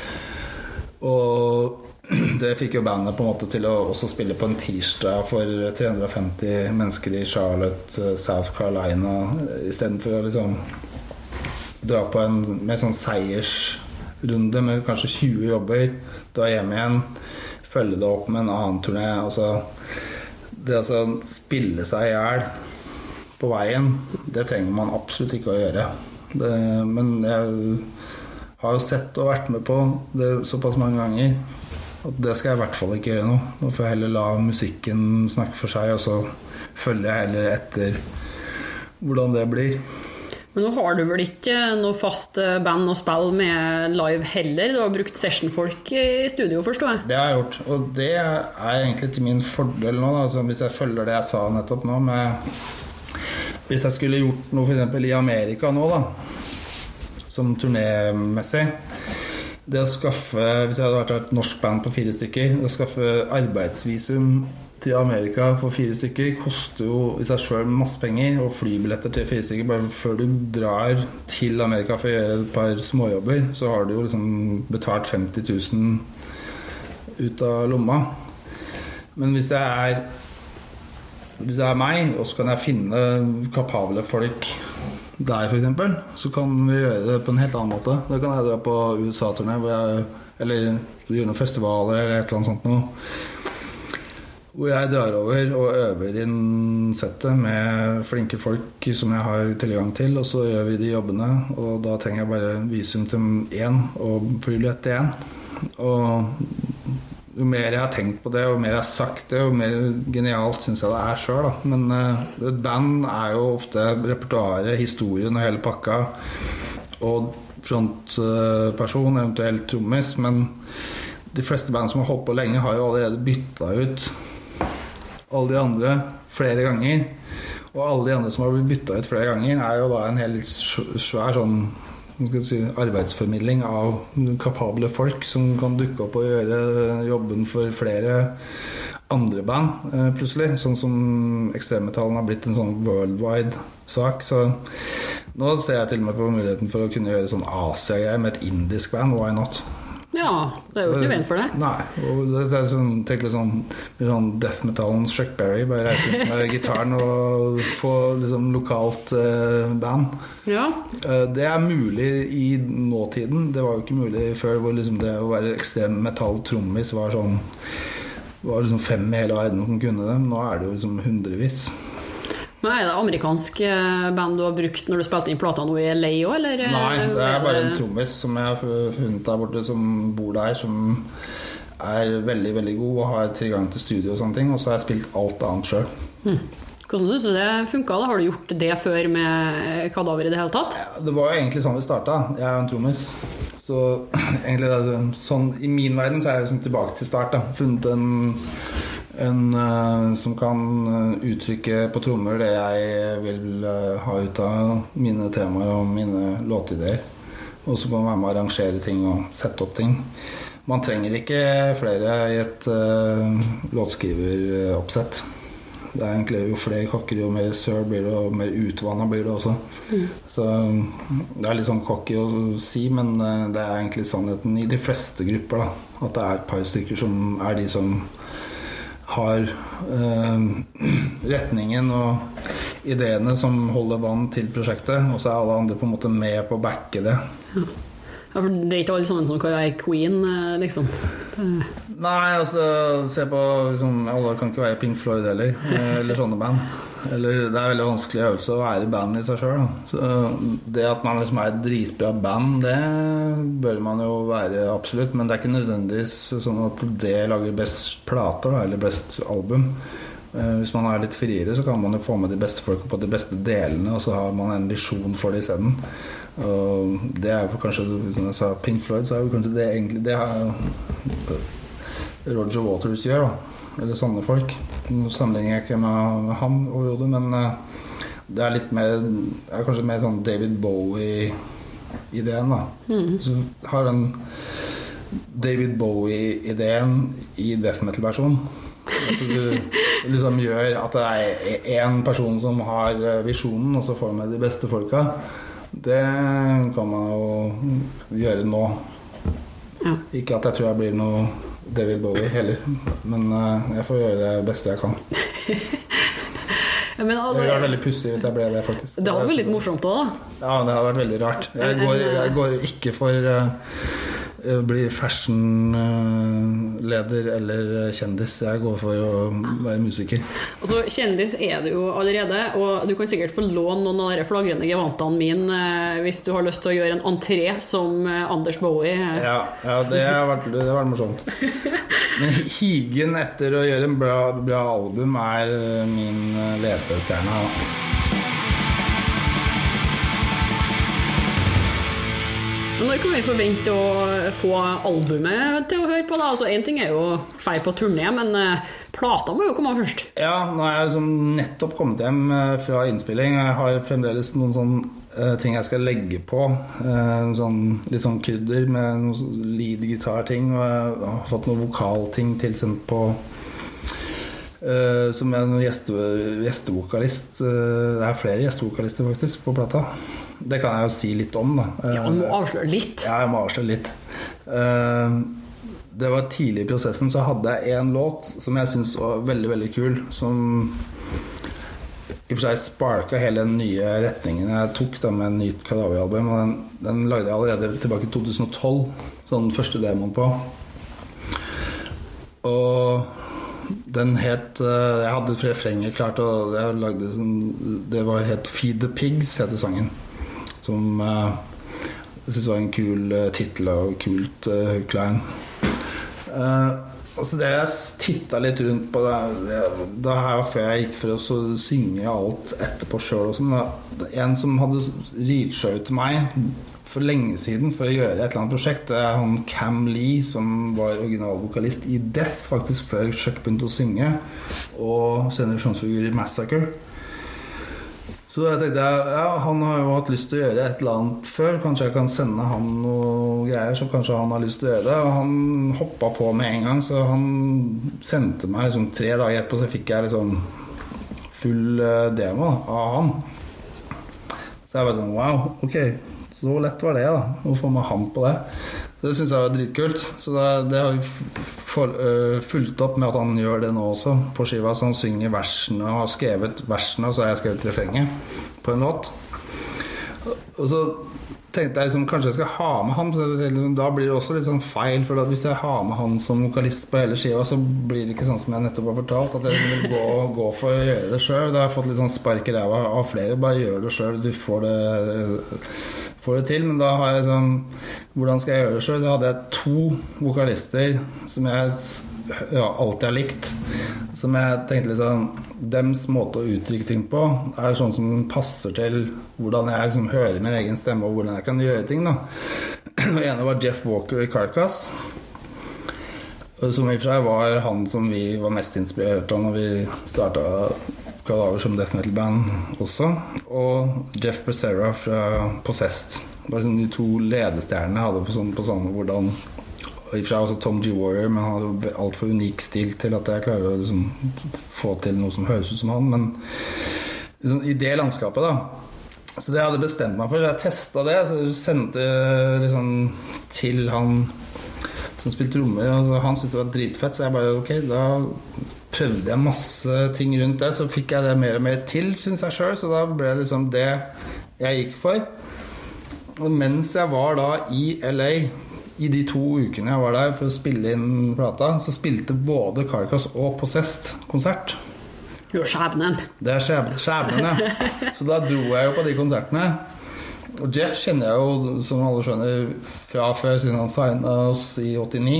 Og det fikk jo bandet på en måte til å også spille på en tirsdag for tre hundre og femti mennesker i Charlotte, South Carolina, i stedet for å liksom dra på en med sånn seiersrunde med kanskje tjue jobber, dra hjem igjen, følge det opp med en annen turné. Altså, det å spille seg i hjel på veien, det trenger man absolutt ikke å gjøre. Det, men jeg har jo sett og vært med på det såpass mange ganger at det skal jeg i hvert fall ikke gjøre nå. Nå får jeg heller la musikken snakke for seg, og så følger jeg heller etter hvordan det blir. Men nå har du vel ikke noe fast band å spille med live heller? Du har brukt sessionfolk i studio, forstår jeg? Det har jeg gjort, og det er egentlig til min fordel nå, altså, hvis jeg følger det jeg sa nettopp nå, med, hvis jeg skulle gjort noe for eksempel i Amerika nå da, som turnémessig, det å skaffe, hvis jeg hadde vært et norsk band på fire stykker, det å skaffe arbeidsvisum til Amerika for fire stykker koster jo i seg selv masse penger, og flybilletter til fire stykker bare før du drar til Amerika for å gjøre et par småjobber, så har du jo liksom betalt femti tusen ut av lomma. Men hvis det er hvis det er meg, og så kan jeg finne kapable folk der for eksempel, så kan vi gjøre det på en helt annen måte. Da kan jeg dra på U S A-turné, eller gjøre noen festivaler eller et eller annet sånt noe, hvor jeg drar over og øver inn settet med flinke folk som jeg har tilgang til, og så gjør vi de jobbene, og da trenger jeg bare visum til én og flybillett til én. Og jo mer jeg har tenkt på det, og mer jeg har sagt det, og mer genialt synes jeg det er selv da. Men uh, et band er jo ofte repertoaret, historien og hele pakka, og frontperson, eventuelt trommis, men de fleste band som har holdt på lenge har jo allerede byttet ut alle de andre flere ganger, og alle de andre som har blitt byttet ut flere ganger er jo da en helt svær sånn si, arbeidsformidling av kapable folk som kan dukke opp og gjøre jobben for flere andre band eh, plutselig, sånn som ekstremmetallen har blitt en sånn worldwide sak, så nå ser jeg til og med på muligheten for å kunne gjøre sånn Asia-greier med et indisk band, why not? Ja, det er jo ikke veien for det. Nei, og det er sånn, tenk litt sånn, sånn death metalens Chuck Berry, bare reise ut med gitaren og få liksom lokalt eh, band. Ja. Eh, det er mulig i nåtiden, det var jo ikke mulig før hvor liksom det å være ekstrem metall-trommis var sånn, var liksom fem i hele verden som kunne det, nå er det jo liksom hundrevis. Men er det amerikansk band du har brukt når du spilte inn plata nå i L A også, eller? Nei, det er bare en trommis som jeg har funnet der borte, som bor der, som er veldig, veldig god og har tilgang til studio og sånne ting, og så har jeg spilt alt annet selv. Hmm. Hvordan synes du det funket da? Har du gjort det før med Kadaver i det hele tatt? Ja, det var jo egentlig sånn vi startet. Jeg er en trommis. Så egentlig det er sånn, i min verden så er jeg sånn tilbake til start da. Funnet en, en uh, som kan uttrykke på trommer det jeg vil uh, ha ut av mine temaer og mine låtideer. Og så kan man være med å arrangere ting og sette opp ting. Man trenger ikke flere i et uh, låtskriveroppsett. Det er egentlig jo flere kokker, jo mer sør blir det, og mer utvannet blir det også. Mm. Så det er litt sånn cocky å si, men det er egentlig sannheten i de fleste grupper da. At det er et par stykker som er de som har eh, retningen og ideene som holder vann til prosjektet, og så er alle andre på en måte med på å backe det. Ja. Ja, for det er ikke alle sammen som kan være Queen, liksom. Det... Nei, altså, se på, liksom, alle kan ikke være Pink Floyd heller, eller sånne band. Eller, det er veldig vanskelig øvelse å være band i seg selv. Da. Så det at man liksom er et dritbra band, det bør man jo være absolutt, men det er ikke nødvendigvis sånn at det lager best plater, da, eller best album. Hvis man er litt friere, så kan man jo få med de beste folka på de beste delene, og så har man en visjon for det i stedet. Og det er jo kanskje, som jeg sa, Pink Floyd, så er jo kanskje det egentlig det har Roger Waters gjør da, eller sånne folk. Nå sammenligner jeg ikke med ham overhodet, men det er litt mer, er kanskje mer sånn David Bowie-ideen da. Mm. Så har den David Bowie-ideen i death metal-versjon. At du liksom gjør at det er en person som har visjonen, og så får man de beste folka. Det kan man jo gjøre nå. Ja. Ikke at jeg tror jeg blir noe David Bowie heller, men jeg får gjøre det beste jeg kan. Ja, men altså, det hadde vært veldig pussig hvis jeg ble det, faktisk. Det hadde vært litt morsomt også, da. Ja, det hadde vært veldig rart. Jeg går, jeg går ikke for uh, bli fashionleder eller kjendis. Jeg går for å være musiker. Altså, kjendis er du jo allerede, og du kan sikkert få låne noen av de flagrende gevantene mine hvis du har lyst til å gjøre en entré som Anders Bowie. Ja, ja det, har vært, det har vært morsomt. Men higen etter å gjøre en bra, bra album er min ledestjerne. Men når kan vi forvente å få albumet til å høre på da? Altså, en ting er jo feil på turné, men uh, plata må jo komme først. Ja, nå har jeg liksom nettopp kommet hjem uh, fra innspilling. Jeg har fremdeles noen sånne uh, ting jeg skal legge på. Uh, sånn, litt sånn krydder med noen lead-gitar-ting, og jeg har fått noen vokalting tilsendt på uh, som er noen gjeste, gjestevokalist. Uh, det er flere gjestevokalister faktisk på plata. Det kan jeg jo si litt om da. Ja, du må avsløre litt. Ja, jeg må avsløre litt. Det var tidlig i prosessen, så hadde jeg en låt som jeg synes var veldig, veldig kul, som i og for seg sparket hele den nye retningen jeg tok da med en nytt Kadaver-album, og den, den lagde jeg allerede tilbake i to tusen og tolv, sånn første demoen på. Og den het, jeg hadde flere refrenger klart, og jeg lagde sånn, det var het Feed the Pigs, heter sangen. Som uh, jeg synes var en kul uh, titel og kult uh, hookline. Uh, altså det jeg tittet litt rundt på det, det, det her var før jeg gikk for å synge alt etterpå selv også, men det, en som hadde reachet ut til meg for lenge siden for å gjøre et eller annet prosjekt, det er han Cam Lee, som var originalvokalist i Death faktisk før Chuck begynte å synge, og senere framsfigur i Massacre. Så jeg tenkte jeg, ja, han har jo hatt lyst til å gjøre et eller annet før. Kanskje jeg kan sende han noe greier, så kanskje han har lyst til å gjøre det. Og han hoppet på med en gang, så han sendte meg liksom tre dager etterpå, så fikk jeg liksom full demo av han. Så jeg var sånn, wow, ok, så lett var det da, å få med han på det. Så det synes jeg var dritkult. Så det, det har vi for, uh, fulgt opp med at han gjør det nå også på skiva. Så han synger versene og har skrevet versene, og så har jeg skrevet refrenget på en låt. Og så tenkte jeg liksom, kanskje jeg skal ha med han. Da blir det også litt sånn feil, for hvis jeg har med han som vokalist på hele skiva, så blir det ikke sånn som jeg nettopp har fortalt, at jeg vil gå, gå for å gjøre det selv. Da har jeg fått litt sånn spark i ræva av flere. Bare gjør det selv, du får det... får det til, men da har jeg sånn, hvordan skal jeg gjøre det selv? Da hadde jeg to vokalister som jeg ja, alltid har likt, som jeg tenkte litt sånn, dems måte å uttrykke ting på er sånn som passer til hvordan jeg liksom hører min egen stemme og hvordan jeg kan gjøre ting da. Og ene var Jeff Walker i Carcass, som i fra var han som vi var mest inspirert av når vi startet Kadaver som death metal band også, og Jeff Becerra fra Possessed. Det var liksom de to ledestjernene jeg hadde på sånn, på sånn hvordan, ifra også Tom G. Warrior, men han hadde alt for unik stil til at jeg klarer å liksom, få til noe som høres ut som han, men liksom, i det landskapet da, så det jeg hadde bestemt meg for, jeg testet det, så jeg sendte liksom, til han som spilte trommer, og han syntes det var dritfett, så jeg bare, ok, da prøvde jeg masse ting rundt det, så fikk jeg det mer og mer til, synes jeg selv, så da ble det liksom det jeg gikk for. Og mens jeg var da i L A, i de to ukene jeg var der for å spille inn plata, så spilte både Carcass og Possessed konsert. Jo, skjebnen. Det er skjebnen, skjebnen, ja. Så da dro jeg jo på de konsertene. Og Jeff kjenner jeg jo, som alle skjønner, fra før, siden han signet oss i åttini.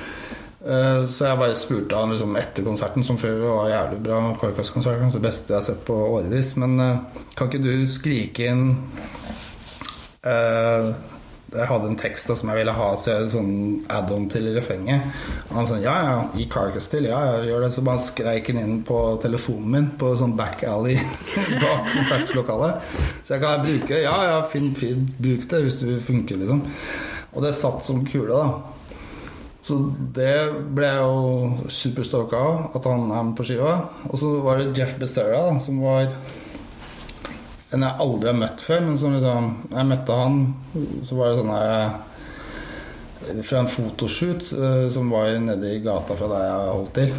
Så jeg bare spurte han liksom etter konserten, som før var jævlig bra, Carcass-konserten, så det beste jeg har sett på årevis, men kan ikke du skrike inn uh, jeg hadde en tekst da, som jeg ville ha, så jeg hadde sånn add-on til refrenget, og han sånn, ja, ja, i Carcass til, ja, jeg gjør det, så bare skreik han inn på telefonen min, på sånn back alley bak konsertslokalet, så jeg kan bruke det, ja, ja, fin, fin, bruk det hvis det funker liksom, og det satt som kule da. Så det ble jeg jo superstokket av, at han er med på skiva. Og så var det Jeff Becerra da, som var en jeg aldri har møtt før, men som liksom, jeg møtte han, så var det sånn her, fra en fotoshoot som var nede i gata fra der jeg holdt til.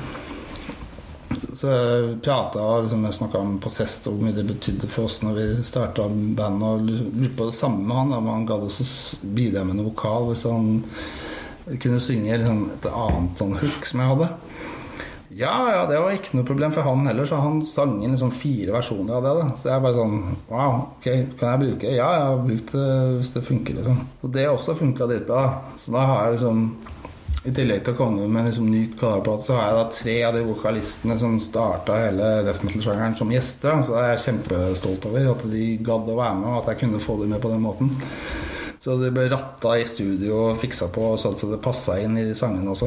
Så jeg pratet og liksom, jeg snakket om Possessed og hvor mye det betydde for oss når vi startet bandet, og lurte på det samme med han, da, men han gav oss å bidra med en vokal hvis han kunne synge liksom, et annet sånn hook som jeg hadde. Ja, ja, det var ikke noe problem for han heller, så han sang inn liksom fire versjoner av det da. Så jeg bare sånn, wow, ok, kan jeg bruke det? Ja, jeg har brukt det hvis det funker liksom. Og det også funket litt bra. Så da har jeg liksom, i tillegg til å komme med en liksom, nytt kaderplate, så har jeg da tre av de vokalistene som startet hele death metal-sjangeren som gjester. Så da er jeg kjempestolt over at de gadd å være med, og at jeg kunne få dem med på den måten. Så det ble rattet i studio og fikset på, sånn at det passet inn i sangene også.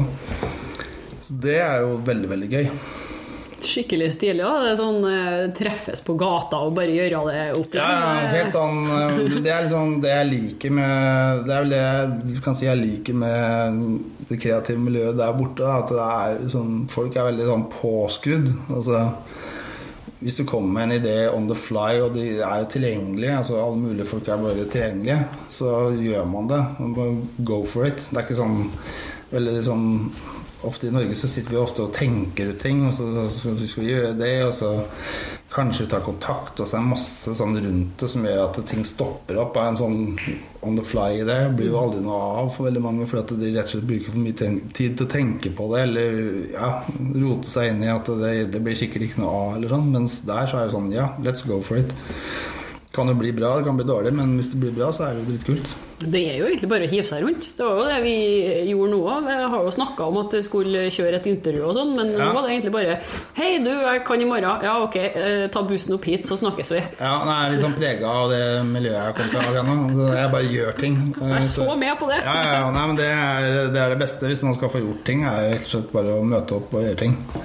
Så det er jo veldig, veldig gøy. Skikkelig stilig, ja. Det er sånn eh, treffes på gata og bare gjøre det opp. Ja, helt sånn, det er liksom det jeg liker med, det er vel det du kan si jeg liker med det kreative miljøet der borte, at det er sånn, folk er veldig sånn påskrudd, altså hvis du kommer med en idé on the fly, og de er jo tilgjengelige, altså alle mulige folk er bare tilgjengelige, så gjør man det. Man bare go for it. Det er ikke sånn, veldig sånn, ofte i Norge så sitter vi ofte og tenker ut ting, og så, så, så vi skal gjøre det, og så kanskje vi tar kontakt, og så er det masse sånn rundt det som gjør at ting stopper opp. En sånn on the fly i det blir jo aldri noe av for veldig mange, for at de rett og slett bruker for mye tid til å tenke på det, eller ja, rote seg inn i at det, det blir sikkert ikke noe av, eller sånn. Mens der så er det sånn, ja, let's go for it. Kan det bli bra, det kan bli dårlig, men hvis det blir bra, så er det jo dritkult. Det er jo egentlig bare å hive seg rundt. Det var jo det vi gjorde nå av. Jeg har jo snakket om at jeg skulle kjøre et intervju og sånn, men ja. Nå var det egentlig bare hei du, jeg kan i morgen. Ja, ok, ta bussen opp hit, så snakkes vi. Ja, jeg er litt sånn preget av det miljøet jeg kom fra nå. Jeg bare gjør ting. Jeg er så med på det. Ja, ja, nei, men det er, det er det beste hvis man skal få gjort ting, er rett og slett bare å møte opp og gjøre ting.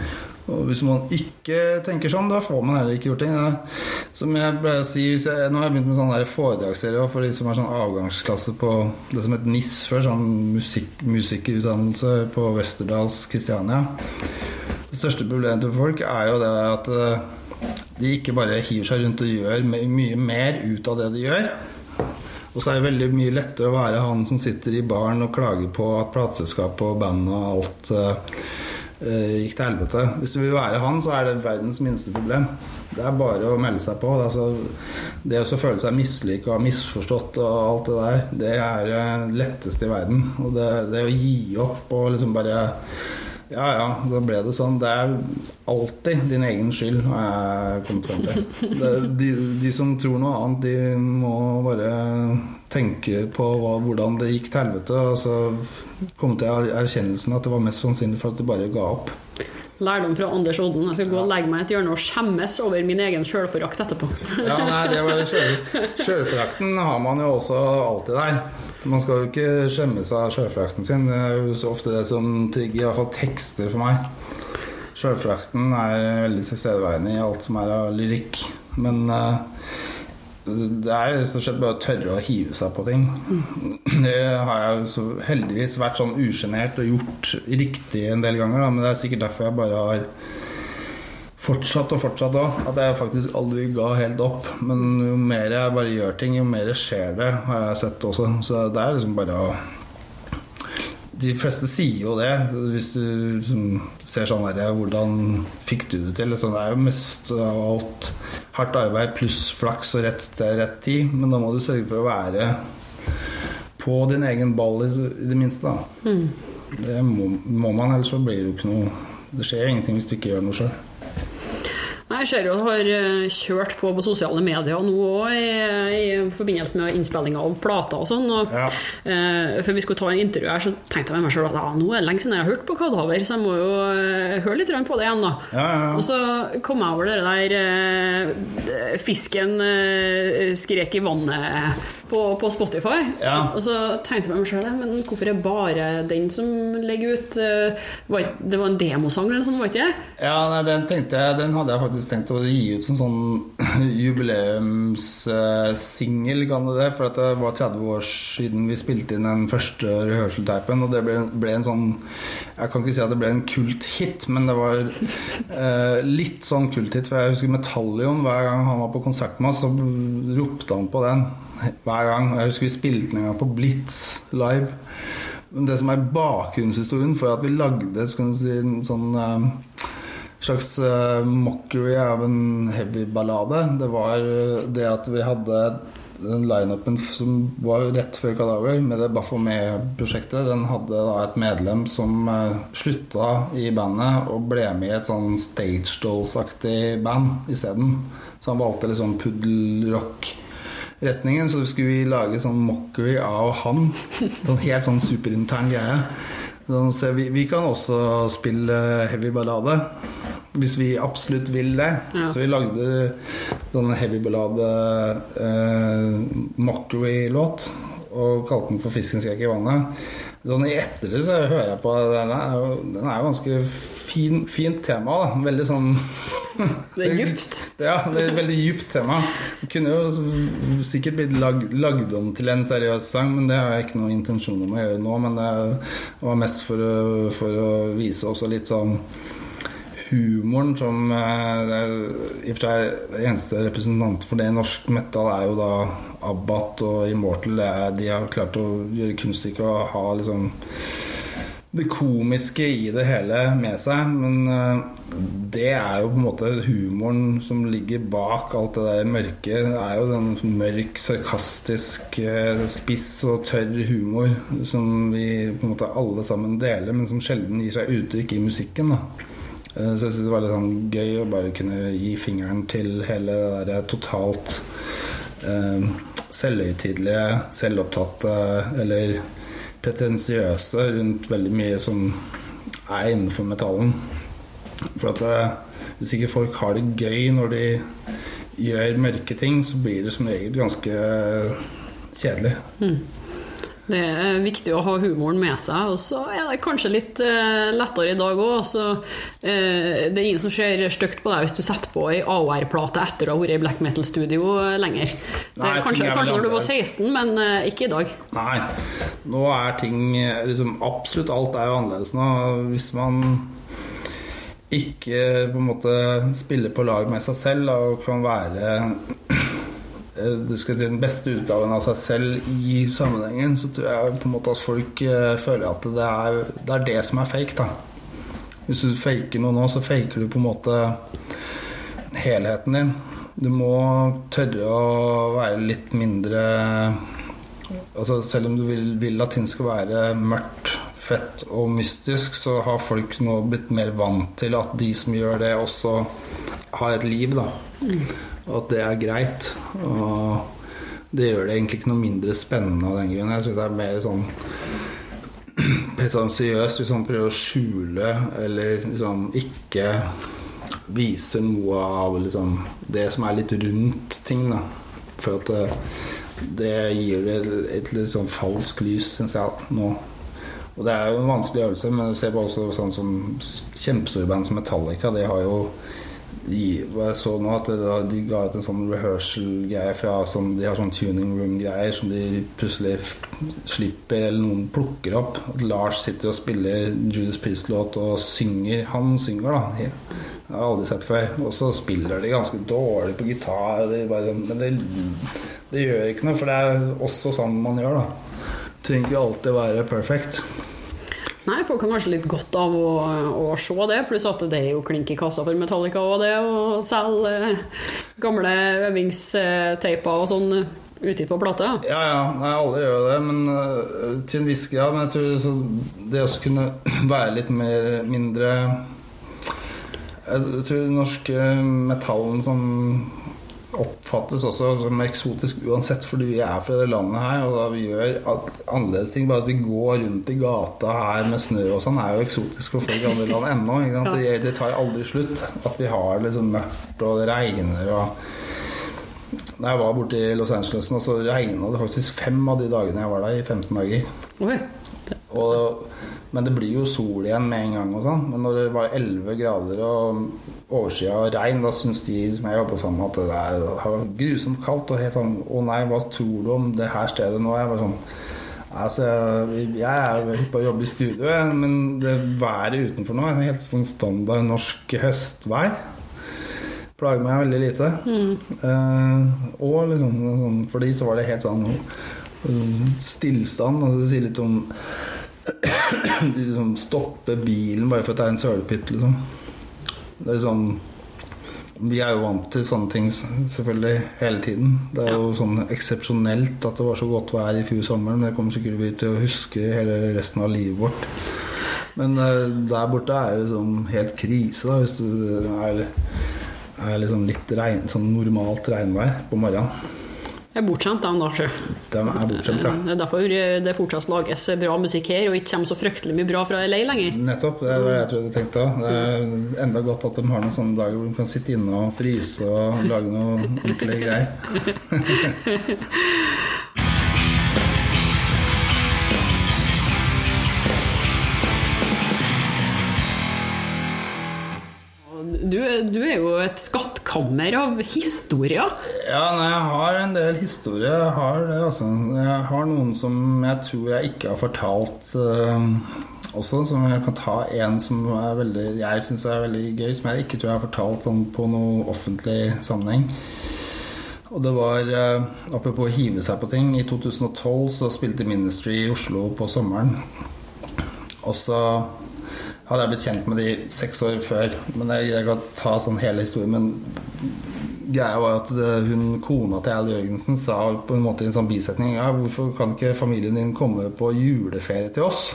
Og hvis man ikke tenker sånn, da får man heller ikke gjort ting. Som jeg pleier å si, jeg, nå har jeg begynt med sånn der foredragsserie for de som er sånn avgangsklasse på det som heter N I S før, sånn musik, musikerutdannelse på Westerdals Kristiania. Det største problemet til folk er jo det at de ikke bare hiver seg rundt og gjør mye mer ut av det de gjør. Og så er det veldig mye lettere å være han som sitter i baren og klager på at plateselskap og band og alt uh, gikk til helvete. Hvis du vil være han, så er det verdens minste problem. Det er bare å melde seg på. Altså, det å føle seg mislik og misforstått og alt det der, det er det letteste i verden. Og det, det å gi opp og liksom bare ja, ja, da ble det sånn. Det er alltid din egen skyld, har jeg kommet frem til. Det, de, de som tror noe annet, de må bare tenke på hva, hvordan det gikk til helvete, og så kom til erkjennelsen at det var mest sannsynlig for at det bare ga opp. Lærdom fra Anders Odden. Jeg skal gå og legge meg et hjørne og skjemmes over min egen selvforakt etterpå. Ja, nei, det var selv, selvforakten har man jo også alltid der. Man skal jo ikke skjemme seg av selvforakten sin. Det er jo så ofte det som trigger i hvert fall tekster for meg. Selvforakten er veldig tilstedeværende i alt som er av lyrikk. Men uh, det er så slett bare å tørre å hive seg på ting. Det har jeg så heldigvis vært sånn ugenert og gjort riktig en del ganger, da. Men det er sikkert derfor jeg bare har fortsatt og fortsatt også, at jeg faktisk aldri ga helt opp. Men jo mer jeg bare gjør ting, jo mer skjer det, har jeg sett også. Så det er liksom bare å... De fleste sier jo det, hvis du liksom ser sånn der, hvordan fikk du det til? Sånn, det er jo mest av alt hardt arbeid pluss flaks og rett sted, rett tid, men da må du sørge for å være på din egen ball i det minste da. Mm. Det må, må man, ellers så blir det jo ikke noe... Det skjer ingenting hvis du ikke gjør noe selv. Jeg ser jo at du har kjørt på på sosiale medier nå også i, i forbindelse med innspillinger av plater og sånn, og ja. eh, før vi skulle ta en intervju her, så tenkte jeg med meg selv at ja, nå er det lenge siden jeg har hørt på Kadaver, så jeg må jo eh, høre litt på det igjen da. Ja, ja, ja. Og så kom jeg over det der eh, fisken eh, skrek i vannet på, på Spotify, ja. Og så tenkte jeg med meg selv, men hvorfor er bare den som legger ut, eh, det var en demosang eller sånn, var ikke det? Ja, nei, den tenkte jeg, den hadde jeg faktisk tenkt å gi ut som sånn jubileumssingel, kan det det, for at det var tretti år siden vi spilte inn den første rehearsal-typen, og det ble, ble en sånn, jeg kan ikke si at det ble en kult-hit, men det var eh, litt sånn kult-hit, for jeg husker Metallion, hver gang han var på konsert med oss, så ropte han på den, hver gang. Jeg husker vi spilte en gang på Blitz live, men det som er bakgrunnshistorien for at vi lagde, skal du si, en sånn... Eh, slags uh, mockery av en heavy ballade. Det var det at vi hadde den line-upen som var rett før Kadaver med det Baphomet-prosjektet. Den hadde da et medlem som uh, slutta i bandet og ble med i et sånn Stage Dolls-aktig band i stedet. Så han valgte liksom puddel-rock-retningen, så skulle vi lage sånn mockery av han. Sånn helt sånn superintern greie. Så vi, vi kan også spille heavy ballade hvis vi absolutt vil det. Ja. Så vi lagde denne heavy ballade eh, mockery-låt og kalte den for Fisken skrek i vannet. Sånn i ettertid så hører jeg på den er jo, den er jo ganske fin, fint tema da. Veldig sånn det er djupt. Ja, det er et veldig djupt tema. Det kunne jo sikkert blitt lag, lagd om til en seriøs sang, men det har jeg ikke noen intensjon om å gjøre nå, men det var mest for å, for å vise også litt sånn humoren som er, i og for seg eneste representant for det i norsk metal er jo da Abbat og Immortal. Det er, de har klart å gjøre kunststykker og ha liksom det komiske i det hele med seg, men det er jo på en måte humoren som ligger bak alt det der mørke. Det er jo den mørk, sarkastisk, spiss og tørr humor som vi på en måte alle sammen deler, men som sjelden gir seg uttrykk i musikken da. Så jeg synes det var litt sånn gøy å bare kunne gi fingeren til hele det der totalt eh, selvhøytidelige, selvopptatte eller pretensiøse rundt veldig mye som er innenfor metallen. For at eh, hvis ikke folk har det gøy når de gjør mørke ting, så blir det som regel ganske kjedelig. Mm. Det er viktig å ha humoren med seg, og så er det kanskje litt eh, lettere i dag også. Eh, det er ingen som ser stygt på deg hvis du setter på en A O R-plate etter å ha vært i black metal-studio lenger. Det er Nei, kanskje, er kanskje når du var seksten, men eh, ikke i dag. Nei, nå er ting liksom, absolutt alt er jo annerledes nå. Hvis man ikke på en måte spiller på lag med seg selv da, og kan være du skal si den beste utgaven av seg selv i sammenhengen, så tror jeg på en måte at folk føler at det er det, er det som er fake da. Hvis du faker noe nå, så faker du på en måte helheten din. Du må tørre å være litt mindre altså selv om du vil, vil at ting skal være mørkt, fett og mystisk, så har folk nå blitt mer vant til at de som gjør det også har et liv da. Mm. Og at det er greit, og det gjør det egentlig ikke noe mindre spennende av den grunn. Jeg tror det er mer sånn pretensiøst hvis man prøver å skjule eller liksom ikke viser noe av liksom, det som er litt rundt ting da. For at det, det gir det et litt sånn falsk lys, synes jeg nå. Og det er jo en vanskelig øvelse, men du ser på også sånn som kjempestore band som Metallica, de har jo jeg så nå at de ga ut en sånn rehearsal-greie fra sånn, de har sånn tuning room-greier som de plutselig slipper eller noen plukker opp at Lars sitter og spiller Judas Priest-låt og synger, han synger da det har jeg aldri sett før og så spiller de ganske dårlig på gitar det bare, men det, det gjør ikke noe for det er også sånn man gjør da det trenger ikke alltid være perfekt. Nei, folk kan kanskje litt godt av å, å se det, pluss at det er jo klink i kassa for Metallica og det, og selv eh, gamle øvingsteiper og sånn ute på plate. Ja, ja, nei, alle gjør det, men uh, til en viss grad, men jeg tror så, det også kunne være litt mer, mindre jeg tror norske metallen som oppfattes også som eksotisk uansett fordi vi er fra det landet her og da vi gjør annerledes ting bare at vi går rundt i gata her med snø og sånn er jo eksotisk for folk i andre land ennå ikke sant? Det, det tar aldri slutt at vi har det sånn mørkt og det regner og da jeg var borte i Los Angeles og så regnet det faktisk fem av de dagene jeg var der i femten dager Oi. Og, men det blir jo sol igjen med en gang og sånn men når det var elleve grader og oversida og regn, da synes de som jeg jobber sammen at det er, det var grusomt kaldt og helt sånn, å nei, hva tror du om det her stedet nå? Jeg var sånn altså, jeg er på å jobbe i studio men det været utenfor nå er helt sånn standard norsk høstvær plager meg veldig lite mm. uh, og liksom sånn, for de så var det helt sånn stillstand og det sier litt om de liksom stopper bilen bare for at det er en sølepytt liksom det er sånn vi er jo vant til sånne ting selvfølgelig hele tiden det er jo sånn eksepsjonelt at det var så godt vær i fjor sommer men det kommer sikkert vi til å huske hele resten av livet vårt men uh, der borte er det sånn helt krise da hvis du er, er liksom litt regn, sånn normalt regnvær på morgenen Jeg er bortskjemt de da, sjø. De er bortskjemt, ja. Det er derfor det fortsatt lages bra musikk her, og ikke kommer så fryktelig mye bra fra L A lenger. Nettopp, det er det jeg tror jeg tenkte. Det er enda godt at de har noen sånne dager hvor de kan sitte inne og fryse og lage noe ordentlig greier. Du, du er jo et skattkammer av historier. Ja, nei, jeg har en del historier. Jeg har, det, altså. Jeg har noen som jeg tror jeg ikke har fortalt uh, også, som jeg kan ta en som er veldig, jeg synes er veldig gøy, som jeg ikke tror jeg har fortalt sånn, på noe offentlig sammenheng. Og det var, uh, apropos å hive seg på ting, i to tusen og tolv så spilte Ministry i Oslo på sommeren. Og så hadde jeg blitt kjent med de seks år før, men jeg, jeg kan ta sånn hele historien, men greia var at det, hun, kona til Al Jørgensen sa på en måte i en sånn bisetning, ja, hvorfor kan ikke familien din komme på juleferie til oss?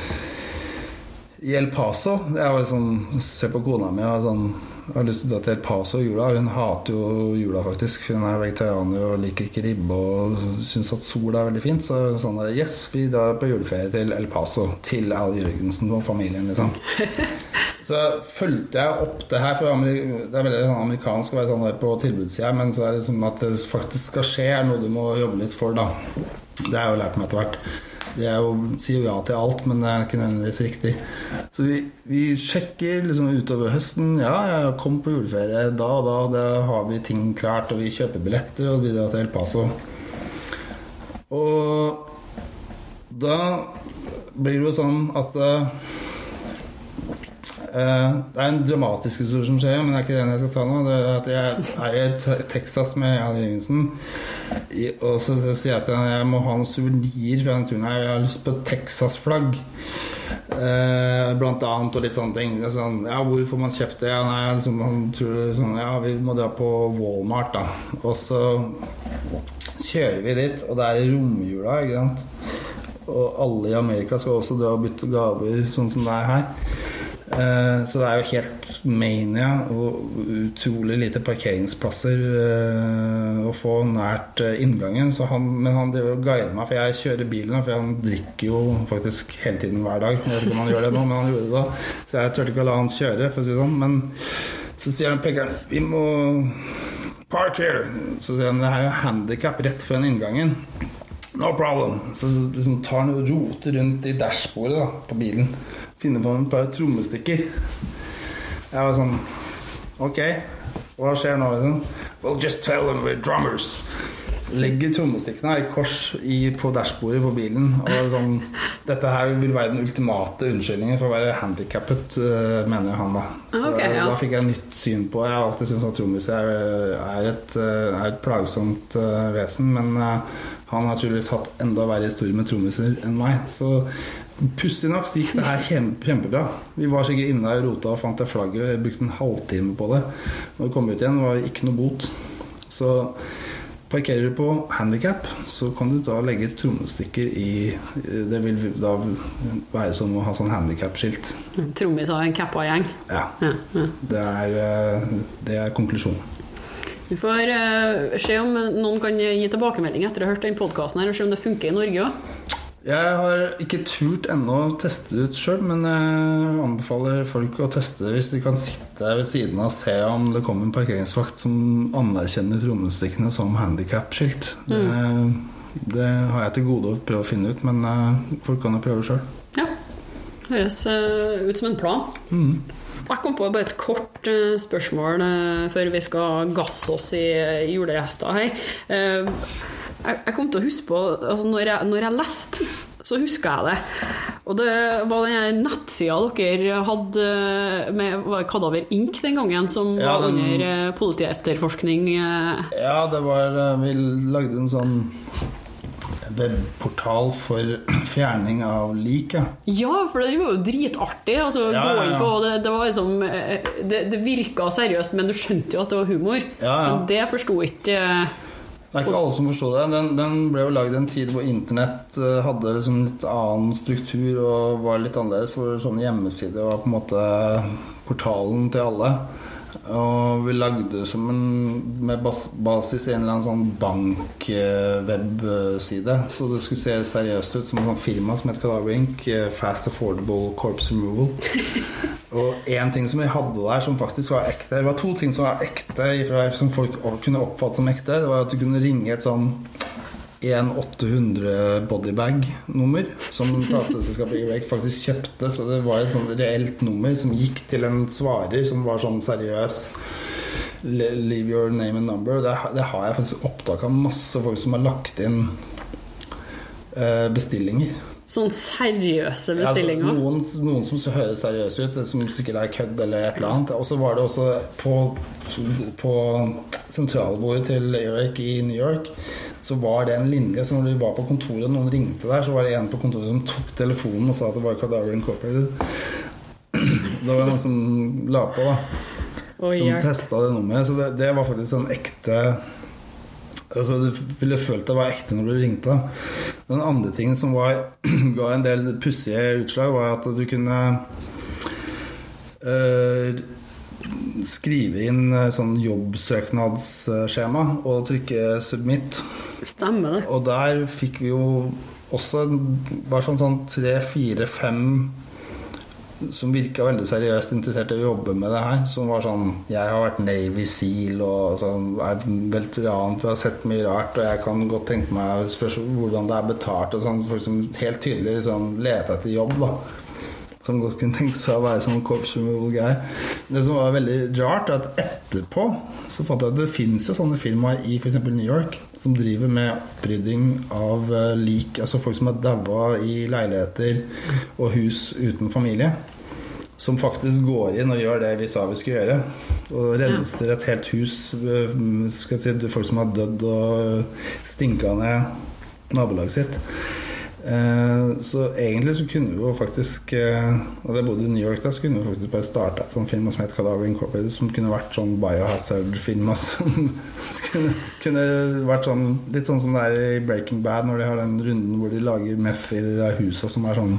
I El Paso, jeg var sånn, se på kona mi, og sånn, jeg har lyst til å dra til El Paso i jula, hun hater jo jula faktisk, hun er vegetarianer og liker ikke ribbe og synes at sol er veldig fint, så sånn der, yes, vi drar på juleferie til El Paso, til Al Jørgensen og familien liksom. Så følte jeg opp det her, for det er veldig sånn amerikansk å være sånn der på tilbudssiden, men så er det som at det faktisk skal skje, er noe du må jobbe litt for da. Det har jeg jo lært meg etter hvert. det er jo, sier jo ja til alt, men det er ikke nødvendigvis riktig. Så vi, vi sjekker liksom utover høsten, ja, jeg kom på juleferie da og da, da har vi ting klart, og vi kjøper billetter og videre til El Paso. Og da blir det jo sånn at Uh, det er en dramatisk historie som skjer, men det er ikke den jeg skal ta nå. Det er at jeg er i Texas med Jan Jørgensen, og så sier jeg til han jeg må ha noen souvenir fra den turen her. Jeg har lyst på et Texas-flagg, uh, blant annet, og litt sånne ting. Det er sånn, ja, hvor får man kjøpt det? Ja, nei, liksom, han tror det sånn, ja, vi må dra på Walmart da. Og så kjører vi dit, og det er romjula, ikke sant? Og alle i Amerika skal også dra og bytte gaver, sånn som det er her. Uh, så det er jo helt mania og utrolig lite parkeringsplasser uh, å få nært uh, inngangen så han, men han guider meg, for jeg kjører bilen for han drikker jo faktisk hele tiden hver dag, jeg vet ikke om han gjør det nå, men han gjorde det da, så jeg tørte ikke å la han kjøre, for å si det sånn, men så sier han pekeren, vi må park here, så sier han, det her er jo handicap rett foran inngangen, no problem, så liksom tar han og roter rundt i dashbordet da, på bilen, finne på en par trommestikker. Jeg var sånn, ok, hva skjer nå? Liksom? Well, just tell them we're drummers. Legger trommestikkene i kors i, på dashbordet på bilen. Og sånn, dette her vil være den ultimate unnskyldningen for å være handicappet, uh, mener han da. Så okay, ja. Da fikk jeg nytt syn på. Jeg har alltid syntes at trommis er, er, et, er et plagsomt uh, vesen, men uh, han har tydeligvis hatt enda verre historie med trommiser enn meg. Så pussig nok så gikk det her kjempebra. Vi var sikkert inne og rota og fant det flagget. Jeg brukte en halvtime på det. Når vi kom ut igjen var det ikke noe bot. Så parkerer du på handicap, så kan du da legge trommestikker i. Det vil da være som å ha sånn handicap-skilt. Trommis av en kappa gjeng. Ja. Ja, ja. Det er, det er konklusjonen. Vi får uh, se om noen kan gi tilbakemelding etter å ha hørt den podcasten her, og se om det funker i Norge også. Jeg har ikke turt ennå å teste det ut selv, men jeg anbefaler folk å teste det hvis de kan sitte ved siden av og se om det kommer en parkeringsvakt som anerkjenner trommestikkene som handicap-skilt. Mm. Det, det har jeg til gode å prøve å finne ut, men folk kan jo prøve selv. Ja, høres uh, ut som en plan. Mm. Jeg kom på bare et kort uh, spørsmål uh, før vi skal gasse oss i uh, julerester her. Uh, Jeg, jeg kom til å huske på altså når, jeg, når jeg leste så husker jeg det og det var den nettsida dere hadde med Kadaver Inc den gangen som ja, var den, under politietterforskning ja det var vi lagde en sånn webportal for fjerning av lik ja, ja for det var jo dritartig altså, ja, gå inn på, det, det var liksom det, det virket seriøst men du skjønte jo at det var humor ja, ja. Men det forstod ikke Det er ikke alle som forstod det. Den, den ble jo laget en tid hvor internett hadde liksom litt annen struktur og var litt annerledes. Hvor sånn hjemmeside var på en måte portalen til alle. Og vi lagde som en, med bas, basis i en eller annen sånn bank-webside. Så det skulle se seriøst ut som en sånn firma som heter Kadaver Inc. Fast Affordable Corpse Removal. Og en ting som vi hadde der som faktisk var ekte det var to ting som var ekte som folk kunne oppfatte som ekte det var at du kunne ringe et sånn en åtte hundre bodybag nummer som plateselskapet Earache faktisk kjøpte så det var et sånn reelt nummer som gikk til en svarer som var sånn seriøs leave your name and number det, det har jeg faktisk opptak av masse folk som har lagt inn uh, bestillinger sånn seriøse bestillinger ja, altså, noen, noen som høres seriøse ut som sikkert er kødd eller et eller annet og så var det også på, på sentralbordet til Earache i New York så var det en linje som når vi var på kontoret og noen ringte der så var det en på kontoret som tok telefonen og sa at det var Kadaver Incorporated det var noen som la på da som oh, testet det nummeret så det, det var faktisk sånn ekte altså du ville følt det var ekte når du ringte den andre tingen som var ga en del pussige utslag var at du kunne uh, skrive inn sånn jobbsøknadsskjema og trykke submit stemmer det og der fikk vi jo også bare sånn, sånn tre, fire, fem som virket veldig seriøst interessert i å jobbe med det her, som var sånn, jeg har vært Navy Seal og sånn, er veteran, jeg har sett mye rart, og jeg kan godt tenke meg spørsmål hvordan det er betalt og sånn, folk som helt tydelig liksom, leter etter jobb da, som godt kunne tenke seg å være sånn korpsremoval-greier. Det som var veldig rart er at etterpå så fant jeg at det finnes jo sånne firmaer i for eksempel New York som driver med opprydding av lik, altså folk som har daua i leiligheter og hus uten familie, som faktisk går inn og gjør det vi sa vi skulle gjøre, og renser et helt hus, skal jeg si, folk som har dødd og stinket ned nabolaget sitt. Så egentlig så kunne vi jo faktisk, og det bodde i New York da, så kunne vi faktisk bare starte et sånt firma som heter Cadaver Incorporated, som kunne vært sånn biohazard-firma som kunne, kunne vært sånn, litt sånn som det er i Breaking Bad når de har den runden hvor de lager meth i de der husa som er sånn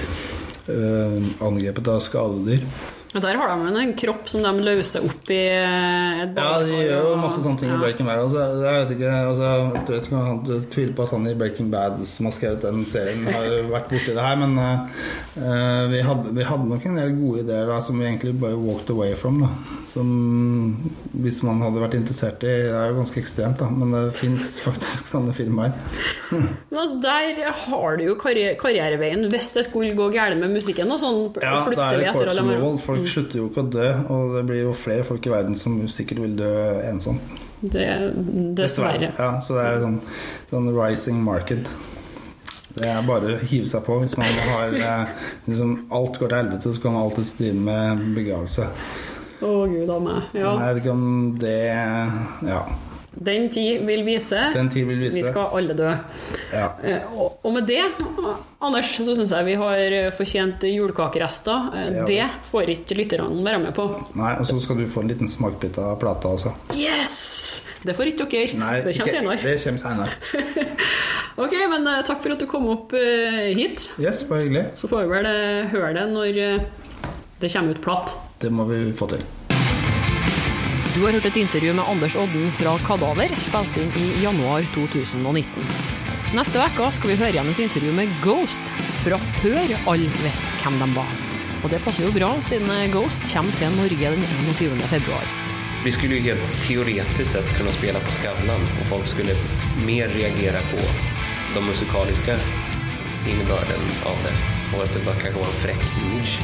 uh, angrepet av skadedyr. Der har de en kropp som de løser opp i et bad. Ja, de gjør jo masse sånne ting ja. I Breaking Bad. Altså, jeg vet ikke, altså, jeg vet ikke han tviler på at han i Breaking Bad som har skrevet den serien har vært borti det her, men uh, vi, hadde, vi hadde nok en del gode ideer da, som vi egentlig bare walked away from da. Som hvis man hadde vært interessert i, det er jo ganske ekstremt da, men det finnes faktisk sånne firmaer. Men altså, der har du jo karri- karriereveien hvis det skulle gå gærent med musikken og sånn ja, plutselig etter alle mål. Folk slutter jo ikke å dø, og det blir jo flere folk i verden som sikkert vil dø ensom. Det, dessverre. Ja, så det er sånn, sånn rising market. Det er bare å hive seg på hvis man har liksom, alt går til helvete, så kan man alltid skrive med begravelse. Å Gud av meg, ja. Jeg vet ikke om det, ja. Den tid vil vise. Den tid vil vise. Vi skal alle dø. Ja. Og, og med det, Anders, så synes jeg vi har fortjent julekakerester. Ja. Det får ikke lytterne være med på. Nei, og så skal du få en liten smakbit av plata også. Yes! Det får ikke dere. Nei, det kommer senere. Det kommer senere. Ok, men takk for at du kom opp hit. Yes, det var hyggelig. Så får vi vel høre det når det kommer ut platt. Det må vi få til. Du har hørt et intervju med Anders Odden fra Cadaver, spilt inn i januar to tusen og nitten. Neste veka skal vi høre igjen et intervju med Ghost, fra før alle visste hvem de var. Og det passer jo bra, siden Ghost kommer til Norge den enogtyvende februar. Vi skulle ju helt teoretiskt sett kunna spela på Skavlan, och folk skulle mer reagera på de musikaliska innebörden av det. Och att det bara kan gå en fräck nisch.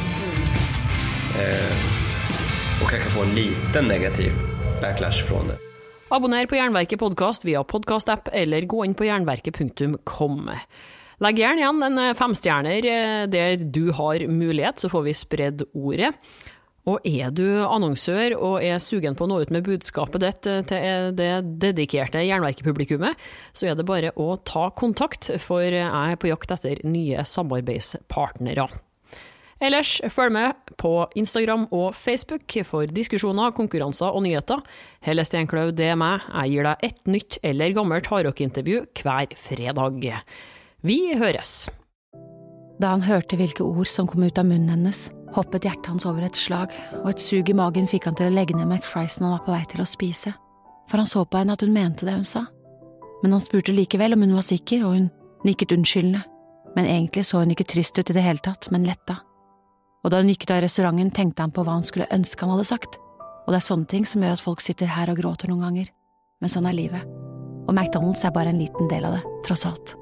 Eh, och kanske få en liten negativ backlash från det. Abonner på Jernverket podcast via podcast-app eller gå inn på jernverket punktum com. Legg gjerne igjen en femstjerner der du har mulighet, så får vi spredd ordet. Og er du annonsør og er sugen på å nå ut med budskapet ditt til det dedikerte Jernverket-publikummet, så er det bare å ta kontakt, for jeg er på jakt etter nye samarbeidspartnere. Ellers, følg med på Instagram og Facebook for diskusjoner, konkurranser og nyheter. Helle Steinkløv, det er meg. Jeg gir deg et nytt eller gammelt hardrock-intervju hver fredag. Vi høres! Da han hørte hvilke ord som kom ut av munnen hennes, hoppet hjertet hans over et slag, og et sug i magen fikk han til å legge ned McFriesen han var på vei til å spise. For han så på henne at hun mente det hun sa. Men han spurte likevel om hun var sikker, og hun nikket unnskyldende. Men egentlig så hun ikke trist ut i det hele tatt, men letta. Og da hun gikk ut av restauranten, tenkte han på hva han skulle ønske han hadde sagt. Og det er sånne ting som gjør at folk sitter her og gråter noen ganger. Men sånn er livet. Og McDonald's er bare en liten del av det, tross alt.